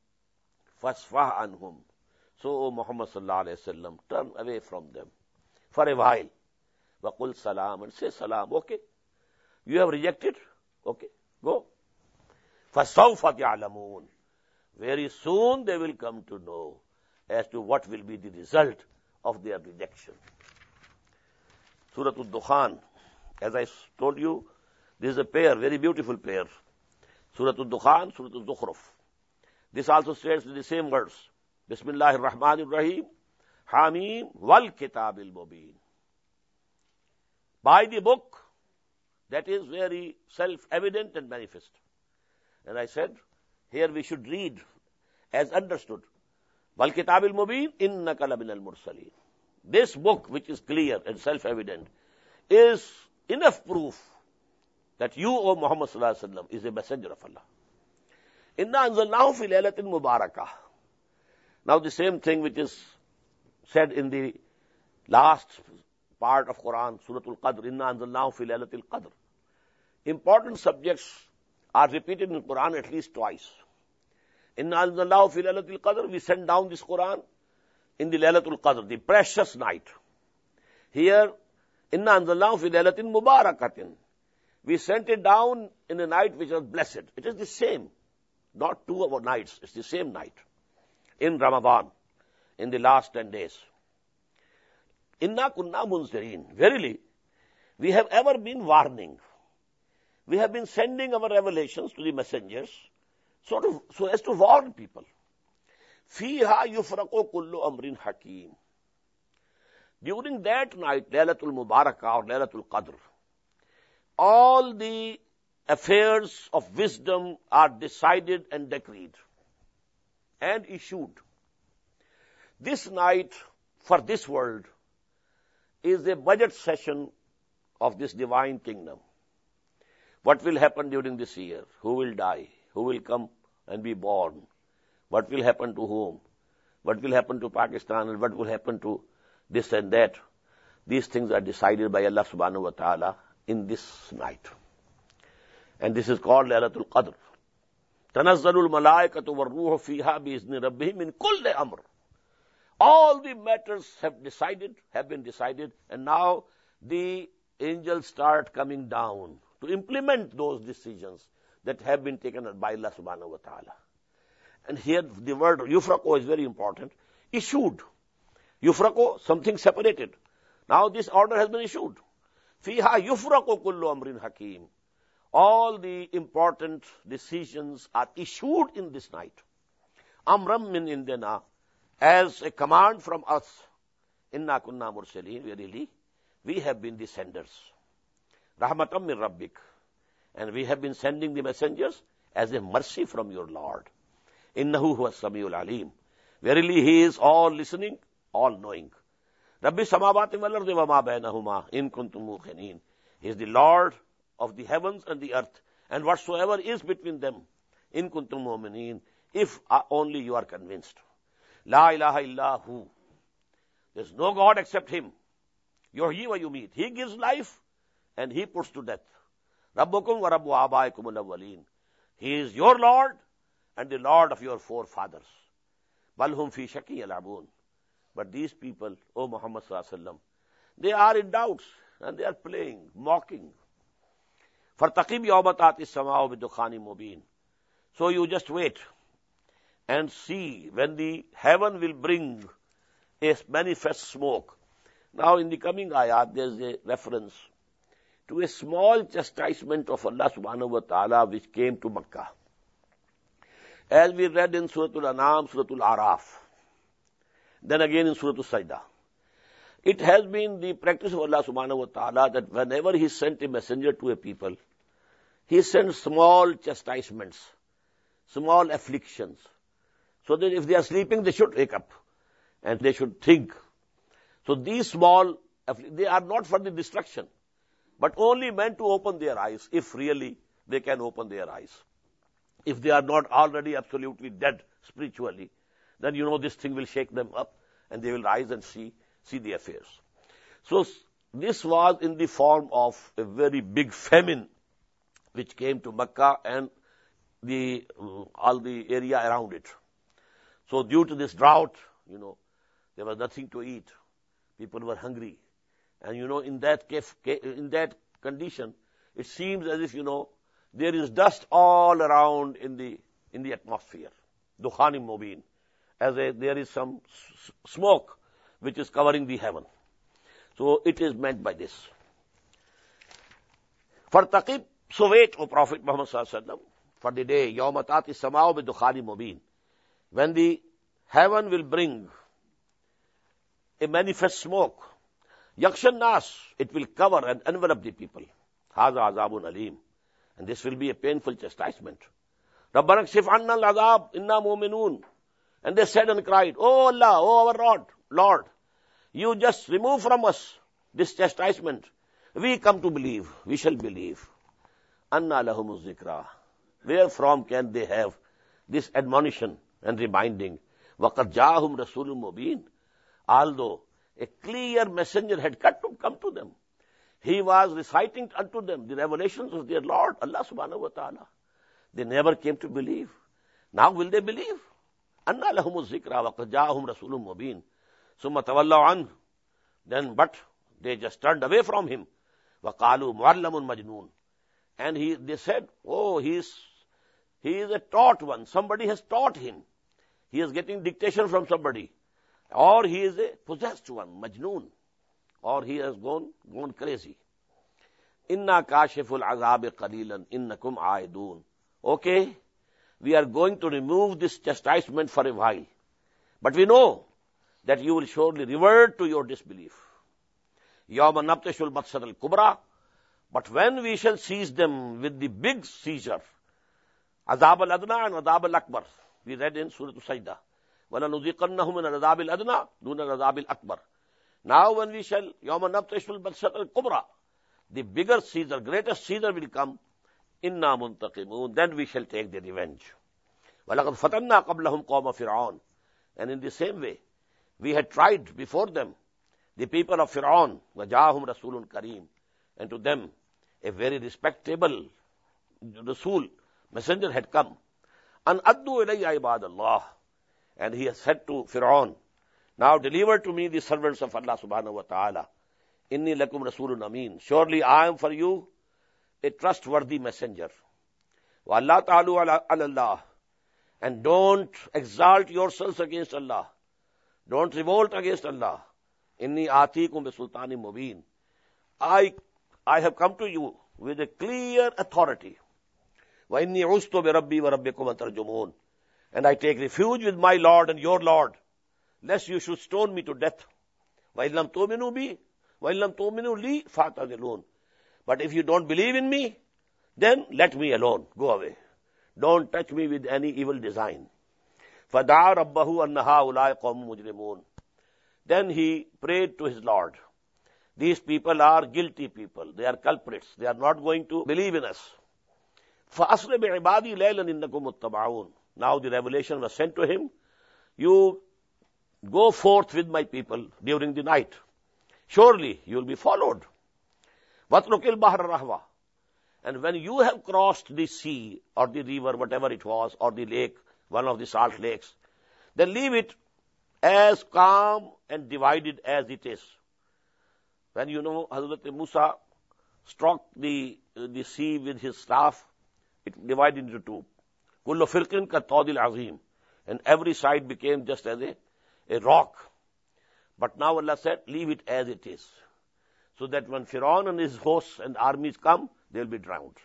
Fasfah anhum. So, O Muhammad sallallahu alayhi wa sallam, turn away from them for a while. Waqul salam, and say salam. Okay, you have rejected. Okay, go. Fasawfa ya'lamun. Very soon they will come to know as to what will be the result of their rejection. Surah Al-Dukhan, as I told you, this is a pair, very beautiful pair. Surah Al-Dukhan, Surah Al-Zukhruf. This also states the same words. Bismillahir Rahmanir Rahim, Hamim wal Kitabil Mubin. By the book that is very self-evident and manifest. And I said, here we should read as understood. Wal Kitabil Mubin, innaka laminal mursalin. This book, which is clear and self-evident, is enough proof that you, O Muhammad sallallahu alaihi wasallam, is a messenger of Allah. Inna anzalnahu fi laylatin mubarakah. Now the same thing which is said in the last part of Quran, Surah Al-Qadr, Inna anzalnahu fi laylatil qadr. Important subjects are repeated in Quran at least twice. Inna anzalnahu fi laylatil qadr, we send down this Quran in the Laylatul Qadr, the precious night. Here, Inna anzalnahu fi laylatin mubarakatin. We sent it down in a night which was blessed. It is the same, not two of nights, it's the same night. In Ramadan, in the last 10 days. Inna kunna munzirin. Verily, we have ever been warning. We have been sending our revelations to the messengers so as to warn people. Fiha yufraqu kullu amrin hakim. During that night, Laylatul Mubarakah or Laylatul Qadr, all the affairs of wisdom are decided and decreed and issued. This night for this world is a budget session of this divine kingdom. What will happen during this year? Who will die? Who will come and be born? What will happen to whom? What will happen to Pakistan and what will happen to this and that? These things are decided by Allah subhanahu wa ta'ala in this night. And this is called Laylatul Qadr. تَنَزَّلُ الْمَلَائِكَةُ وَالرُّوحُ فِيهَا بِإِذْنِ رَبِّهِمْ مِنْ كُلِّ أَمْرٍ. All the matters have been decided, and now the angels start coming down to implement those decisions that have been taken by Allah subhanahu wa ta'ala. And here the word yufraqo is very important. Issued. Yufraqo, something separated. Now this order has been issued. Fiha yufraqo kullu amrin hakim. All the important decisions are issued in this night. Amram min indina, as a command from us. Inna kunna mursalin, verily, we have been the senders. Rahmatam min rabbik. And we have been sending the messengers as a mercy from your Lord. Innahu huwa samiul alim. Verily, he is all listening, all knowing. Rabbi samawati wal ardi wa ma bainahuma in kuntum muqinin. He is the Lord of the heavens and the earth, and whatsoever is between them, in kuntum mu'minin, if only you are convinced. La ilaha illahu. There is no God except him. Yuhyi wa yumeet. He gives life and he puts to death. Rabbukum wa rabbu abaikum al-awwalin. He is your Lord and the Lord of your forefathers. Balhum fi shakki yal'abun. But these people, O Muhammad sallallahu alaihi wasallam, they are in doubts and they are playing, mocking. فَارْتَقِبْ يَوْمَ تَأْتِي السَّمَاءُ بِدُخَانٍ مُبِينٍ. So you just wait and see when the heaven will bring a manifest smoke. Now in the coming ayat there is a reference to a small chastisement of Allah subhanahu wa ta'ala which came to Makkah. As we read in Surah Al-An'am, Surah Al-Araf, then again in Surah Al-Sajdah. It has been the practice of Allah subhanahu wa ta'ala that whenever he sent a messenger to a people, he sends small chastisements, small afflictions, so that if they are sleeping, they should wake up and they should think. So these small, they are not for the destruction, but only meant to open their eyes, if really they can open their eyes. If they are not already absolutely dead spiritually, then this thing will shake them up and they will rise and see the affairs. So this was in the form of a very big famine which came to Makkah and all the area around it. So due to this drought, there was nothing to eat. People were hungry. And in that condition, it seems as if, there is dust all around in the atmosphere. Dukhanim mubin. There is some smoke which is covering the heaven. So it is meant by this. Fartaqib, so wait, O Prophet Muhammad sallallahu alaihi wasallam, for the day, yawma ta'ti sama'u bidukhani mubin, when the heaven will bring a manifest smoke. Yakshan nas, it will cover and envelop the people. Haza azabun alim. And this will be a painful chastisement. Rabbana kshif anna al-azab, inna mu'minun. And they said and cried, Oh Allah, oh our Lord, you just remove from us this chastisement. We come to believe, we shall believe. Anna lahum zikra. Where from can they have this admonition and reminding? Waqad ja'ahum rasulun mubin. Although a clear messenger had come to them. He was reciting unto them the revelations of their Lord, Allah subhanahu wa ta'ala. They never came to believe. Now will they believe? Anna lahum zikra waqad ja'ahum rasulun mubin. Summa tawallaw an. Then, but they just turned away from him. Waqalu mu'allamun majnoon. And they said, oh, he is a taught one. Somebody has taught him. He is getting dictation from somebody. Or he is a possessed one, majnoon. Or he has gone crazy. Inna kashiful azabi qalilan innakum aidun. Okay, we are going to remove this chastisement for a while. But we know that you will surely revert to your disbelief. Yawma nabtashul batsat al-kubra But when we shall seize them with the big seizure, Azab al-Adna and Azab al-Akbar, we read in Surah Sajdah, وَلَنُذِيقَنَّهُمْ مِنَ الْعَذَابِ الْأَدْنَى دُونَ الْعَذَابِ الْأَكْبَرِ. Now when we shall, يَوْمَ نَبْطِشُ الْبَطْشَةَ الْكُبْرَى, the bigger Caesar, greatest Caesar will come, إِنَّا مُنْتَقِمُونَ, then we shall take the revenge. وَلَقَدْ فَتَنَّا قَبْلَهُمْ قَوْمَ فِرْعَوْنَ. And in the same way, we had tried before them the people of Fir'aun, وَجَاهُمْ رَسُولٌ كَرِيمٌ, and to them a very respectable Rasul, messenger had come. أَنْ أَدُّوا إِلَيَّ عِبَادَ اللَّهِ. And he has said to Fir'aun, now deliver to me the servants of Allah subhanahu wa ta'ala. إِنِّي لَكُمْ رَسُولٌ أَمِينٌ. Surely I am for you a trustworthy messenger. وَأَلَّا تَعْلُوا عَلَى اللَّهِ. And don't exalt yourselves against Allah. Don't revolt against Allah. Inni atikum bi sultanin mubin. I have come to you with a clear authority. Wa inni ustu bi rabbi wa rabbikum an tarjumun. And I take refuge with my Lord and your Lord, lest you should stone me to death. Wa illam tu'minu bi, wa illam tu'minu li fatazilun. But if you don't believe in me, then let me alone. Go away. Don't touch me with any evil design. فَدَعَا رَبَّهُ أَنَّ هَؤُلَاءِ قَوْمٌ مُجْرِمُونَ. Then he prayed to his Lord. These people are guilty people. They are culprits. They are not going to believe in us. فَأَسْرِ بِعِبَادِي لَيْلًا إِنَّكُمْ مُتَّبَعُونَ. Now the revelation was sent to him. You go forth with my people during the night. Surely you will be followed. وَاتْرُكِ الْبَحْرَ رَهْوَةً. And when you have crossed the sea or the river, whatever it was, or the lake, one of the salt lakes, then leave it as calm and divided as it is. When Hazrat Musa struck the sea with his staff, it divided into two. Kullu firqin ka tawdil azim. And every side became just as a rock. But now Allah said, leave it as it is. So that when Fir'aun and his hosts and armies come, they will be drowned.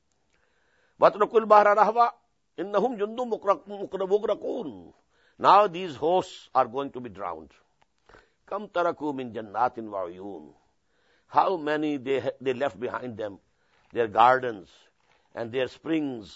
وَاتْرُكُوا الْبَحْرَ رَهْوَةً إِنَّهُمْ جُنْدٌ مُغْرَقُونَ. Now these hosts are going to be drowned. كَمْ تَرَكُوا مِنْ جَنَّاتٍ وَعُيُونٍ. How many they left behind them, their gardens and their springs,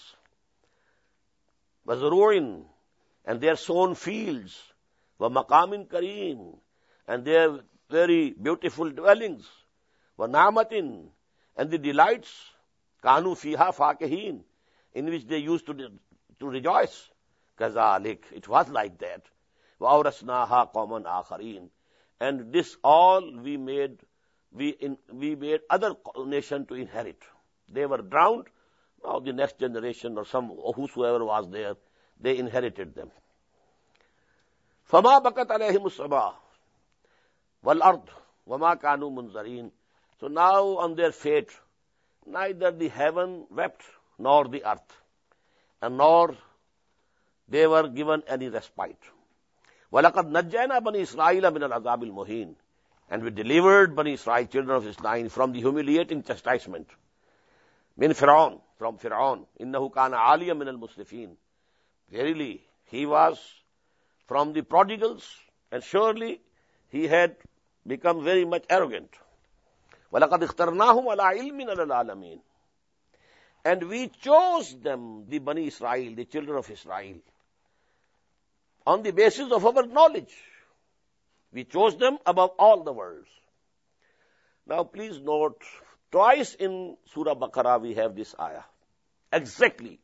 وَزُرُوعٍ, and their sown fields, وَمَقَامٍ كَرِيمٍ, and their very beautiful dwellings, وَنَعْمَةٍ, and the delights, كَانُوا فِيهَا فَاكِهِينَ, in which they used to rejoice. كَذَلِكَ, it was like that. وَأَوْرَثْنَاهَا قَوْمًا آخَرِينَ. And this all we made other nation to inherit. They were drowned. Now the next generation or whosoever was there, they inherited them. فَمَا بَكَتْ عَلَيْهِمُ السَّمَاءُ وَالْأَرْضُ وَمَا كَانُوا مُنْظَرِينَ. So now on their fate, neither the heaven wept nor the earth, and nor they were given any respite. وَلَقَدْ نَجَّيْنَا بَنِي إِسْرَائِيلَ مِنَ الْعَذَابِ الْمُهِينِ. And we delivered Bani Israel, children of Israel, from the humiliating chastisement. Min Fir'aun, from Fir'aun. إِنَّهُ كَانَ عَالِيًا مِنَ الْمُسْرِفِينَ. Verily, he was from the prodigals, and surely he had become very much arrogant. وَلَقَدْ اخْتَرْنَاهُمْ عَلَىٰ عِلْمٍ عَلَى الْعَالَمِينَ. And we chose them, the Bani Israel, the children of Israel, on the basis of our knowledge. We chose them above all the worlds. Now please note, twice in Surah Baqarah we have this ayah. Exactly.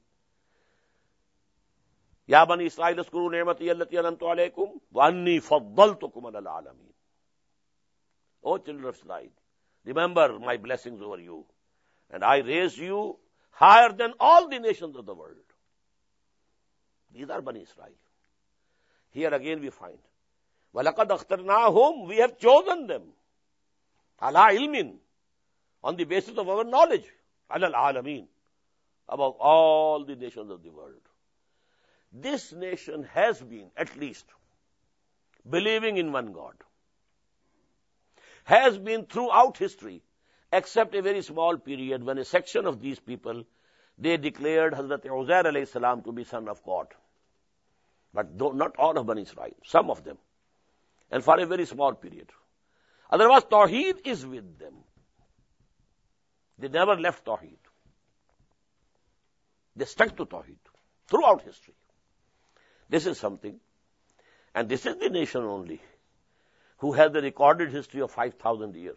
Ya Bani Israel, اذكروا نعمتي التي أنعمت عليكم وأني فضلتكم على العالمين. O children of Israel, remember my blessings over you, and I raised you higher than all the nations of the world. These are Bani Israel. Here again we find, وَلَقَدْ اخْتَرْنَاهُمْ, we have chosen them, عَلَىٰ عِلْمٍ, on the basis of our knowledge, عَلَى الْعَالَمِينَ, above all the nations of the world. This nation has been, at least, believing in one God. Has been throughout history, except a very small period when a section of these people, they declared Hazrat Uzair alayhi salam to be son of God. But not all of Bani Israel, some of them. And for a very small period. Otherwise, Tawheed is with them. They never left Tawheed. They stuck to Tawheed throughout history. This is something. And this is the nation only who has the recorded history of 5,000 years.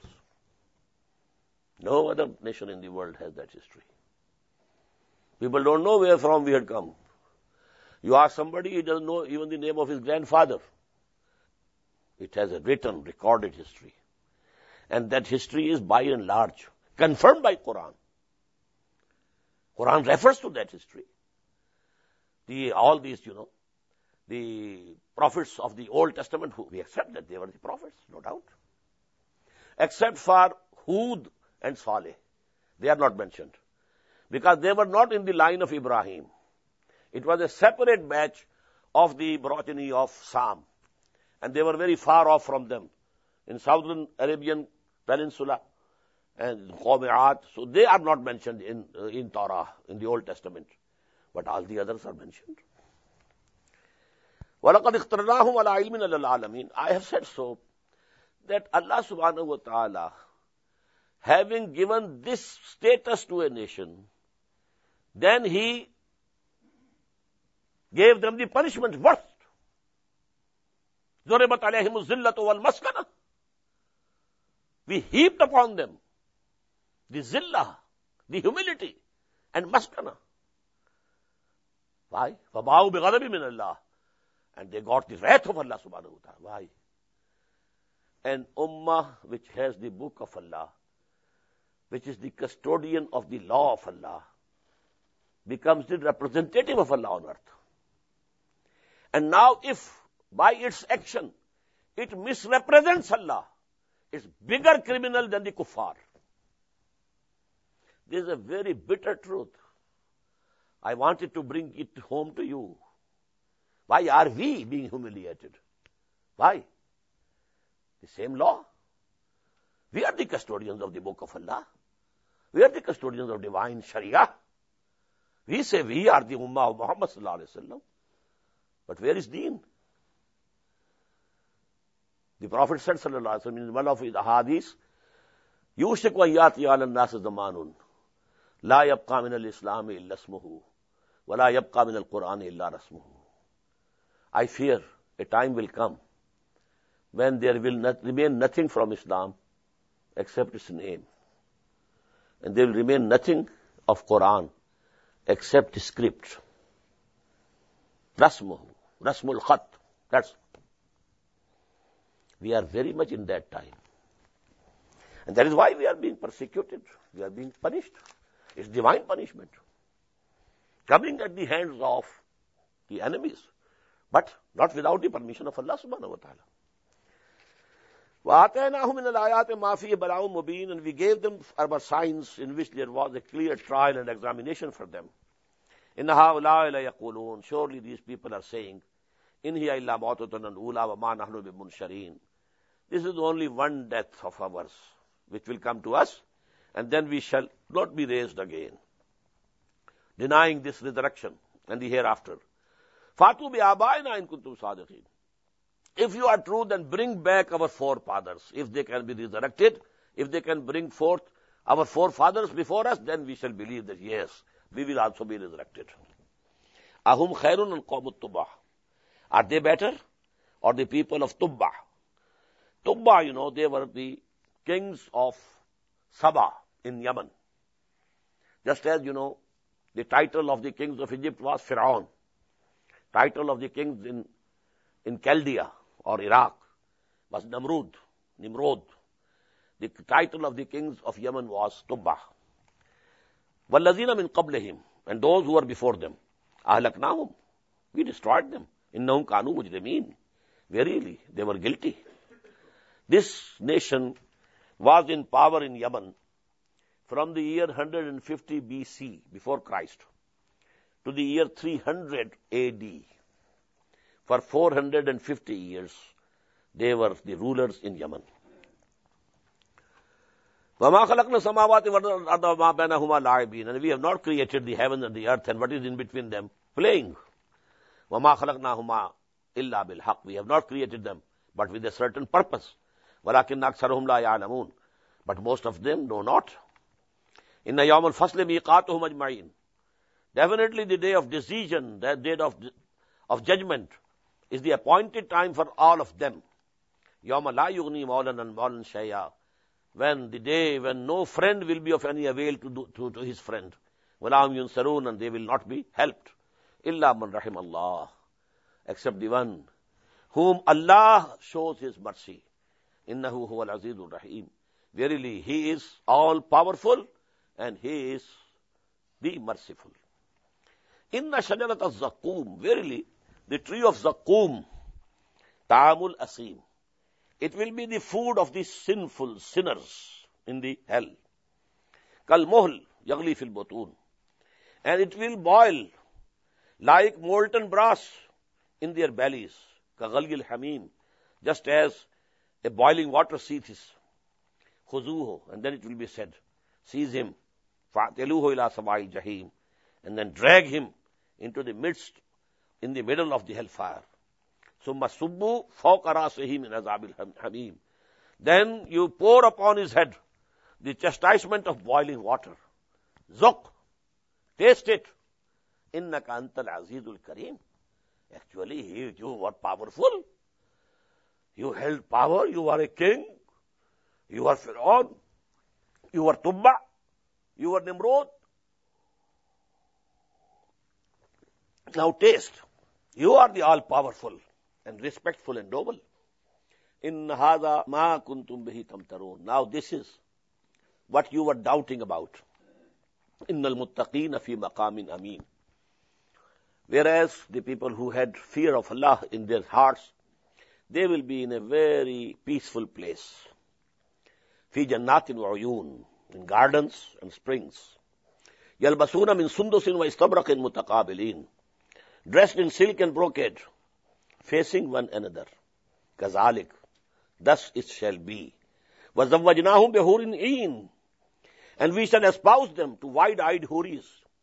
No other nation in the world has that history. People don't know where from we had come. You ask somebody, he doesn't know even the name of his grandfather. It has a written, recorded history. And that history is by and large confirmed by Quran. Quran refers to that history. All these, the prophets of the Old Testament, we accept that they were the prophets, no doubt. Except for Hud and Saleh. They are not mentioned. Because they were not in the line of Ibrahim. It was a separate batch of the progeny of Sam. And they were very far off from them. In southern Arabian Peninsula and Qawm-e-Aad. So they are not mentioned in Torah, in the Old Testament. But all the others are mentioned. وَلَقَدْ اخْتَرْنَاهُمْ عَلَىٰ عِلْمٍ عَلَى الْعَالَمِينَ. I have said so, that Allah subhanahu wa ta'ala, having given this status to a nation, then He gave them the punishment worst. ضُرِبَتْ عَلَيْهِمُ الذِّلَّةُ وَالْمَسْكَنَةُ. We heaped upon them the zillah, the humility, and maskana. Why? فَبَاءُوا بِغَضَبٍ مِّنَ اللَّهِ. And they got the wrath of Allah subhanahu wa ta'ala. Why? An ummah which has the book of Allah, which is the custodian of the law of Allah, becomes the representative of Allah on earth. And now if by its action it misrepresents Allah, it's bigger criminal than the kuffar. This is a very bitter truth. I wanted to bring it home to you. Why are we being humiliated? Why? The same law. We are the custodians of the book of Allah. We are the custodians of divine Sharia. We say we are the Ummah of Muhammad sallallahu alaihi wasallam. But where is Deen? The Prophet said sallallahu alaihi wasallam in one of his ahadith, يُوشِكُ أَن يَأْتِيَ عَلَى النَّاسِ زَمَانٌ لَا يَبْقَى مِنَ الْإِسْلَامِ إِلَّا اسْمُهُ وَلَا يَبْقَى مِنَ الْقُرْآنِ إِلَّا رَسْمُهُ. I fear a time will come when there will remain nothing from Islam except its name. And there will remain nothing of Quran except the script. Rasmuhu, Rasmul Khat. We are very much in that time. And that is why we are being persecuted. We are being punished. It's divine punishment. Coming at the hands of the enemies. But not without the permission of Allah subhanahu wa ta'ala. وَآتَيْنَاهُمْ مِنَ الْآيَاتِ مَا فِيهِ بَلَاءٌ مُبِينٌ. And we gave them our signs in which there was a clear trial and examination for them. إِنَّ هَؤُلَاءِ لَيَقُولُونَ. Surely these people are saying, إِنْ هِيَ إِلَّا مَوْتَتُنَا الْأُولَىٰ وَمَا نَحْنُ بِمُنشَرِينَ. This is only one death of ours, which will come to us, and then we shall not be raised again. Denying this resurrection and the hereafter. فَاتُوا بِآبَائِنَا إِن كُنتُمْ صَادِقِينَ. If you are true, then bring back our forefathers. If they can be resurrected, if they can bring forth our forefathers before us, then we shall believe that yes, we will also be resurrected. Ahum khairun al qawm Tubbah. Are they better? Or the people of Tubbah? Tubbah, they were the kings of Saba in Yemen. Just as, the title of the kings of Egypt was Pharaoh. Title of the kings in Chaldea or Iraq was Nimrod. The title of the kings of Yemen was Tubbah. وَالَّذِينَ مِنْ قَبْلِهِمْ. And those who were before them. أَهْلَكْنَاهُمْ. We destroyed them. إِنَّهُمْ كَانُوا مُجْرِمِينَ. Verily, they were guilty. This nation was in power in Yemen from the year 150 BC, before Christ, to the year 300 AD. For 450 years, they were the rulers in Yemen. وَمَا خَلَقْنَا السَّمَاوَاتِ وَالْأَرْضَ وَمَا بَيْنَهُمَا لَاعِبِينَ. And we have not created the heaven and the earth and what is in between them, playing. وَمَا خَلَقْنَاهُمَا إِلَّا بِالْحَقِّ. We have not created them, but with a certain purpose. وَلَكِنَّ أَكْثَرَهُمْ لَا يَعْلَمُونَ. But most of them know not. Inna yawm al-fasli miqatuhum ajma'in. Definitely the day of decision, the day of judgment is the appointed time for all of them. Yawma la yughni mawlan an mawlan shay'a. When the day when no friend will be of any avail to his friend. Wala hum yunsarun, and they will not be helped. Illa man rahim Allah. Except the one whom Allah shows his mercy. Innahu huwal azizur rahim. Verily, he is all powerful and he is the merciful. Inna shajarat az-zaqqum. Verily, the tree of zaqqum, ta'amul asim. It will be the food of the sinful sinners in the hell. Kal muhl yaghli fil butun. And it will boil like molten brass in their bellies. Ka ghalgil hamim. Just as a boiling water seethes. Khuzuhu. And then it will be said, seize him. Fa'tiluhu ila samai jahim. And then drag him into the midst, in the middle of the hellfire. Summa subbu fawqa rasihi min azabil hamim. Then you pour upon his head the chastisement of boiling water. Zuq. Taste it. Innaka antal azizul kareem. Actually, you are powerful. You held power. You are a king. You are Fir'aun. You are Tubba. You are Nimrod. Now taste. You are the all-powerful and respectful and noble. In hadha ma kuntum bihi tamtarun. Now this is what you were doubting about. Innal muttaqina fi maqamin amin. Whereas the people who had fear of Allah in their hearts, they will be in a very peaceful place. Fi jannatin wa uyun. In gardens and springs. Yalbasuna min sundusin wa istabraqin mutaqabilin. Dressed in silk and brocade, facing one another. Kazalik. Thus it shall be. وَزَوَّجْنَاهُمْ بِحُورٍ عِينٍ. And we shall espouse them to wide-eyed houris.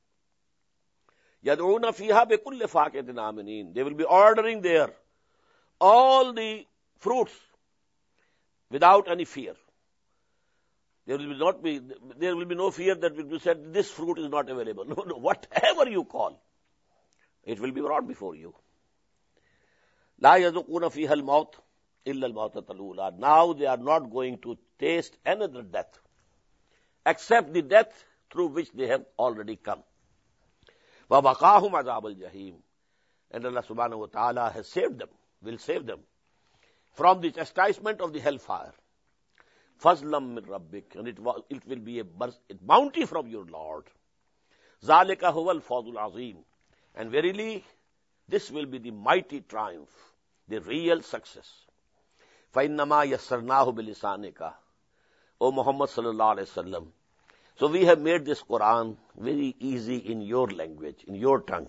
يَدْعُونَ فِيهَا بِكُلِّ فَاكِهَةٍ آمِنِينَ. They will be ordering there all the fruits without any fear. There will be no fear that will be said, this fruit is not available. No, whatever you call, it will be brought before you. لا يذوقون فيها الموت إلا الموتة الأولى. Now they are not going to taste another death, except the death through which they have already come. وَبَقَاهُمْ عَذَابَ الْجَحِيمِ. And Allah subhanahu wa ta'ala has saved them, will save them from the chastisement of the hellfire. فَضْلًا مِّن رَبِّكَ. And it will be a bounty from your Lord. ذَلِكَ هُوَ الْفَوْزُ الْعَظِيمُ. And verily, this will be the mighty triumph, the real success. فَإِنَّمَا يَسَّرْنَاهُ بِلِسَانِكَ. O Muhammad sallallahu alayhi wa sallam. So we have made this Quran very easy in your language, in your tongue.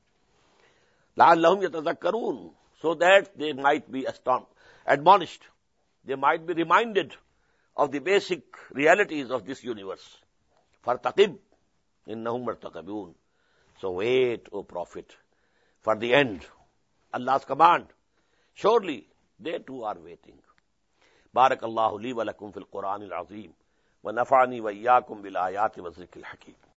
لَعَلَّهُمْ يَتَذَكَّرُونَ. So that they might be admonished. They might be reminded of the basic realities of this universe. فَارْتَقِبْ إِنَّهُمْ مَرْتَقِبُونَ. So wait, O Prophet, for the end. Allah's command. Surely, they too are waiting. Barakallahu li wa lakum fil Quran al-Azim. Wa nafa'ani wa iyyakum bil ayati wa zikril hakim.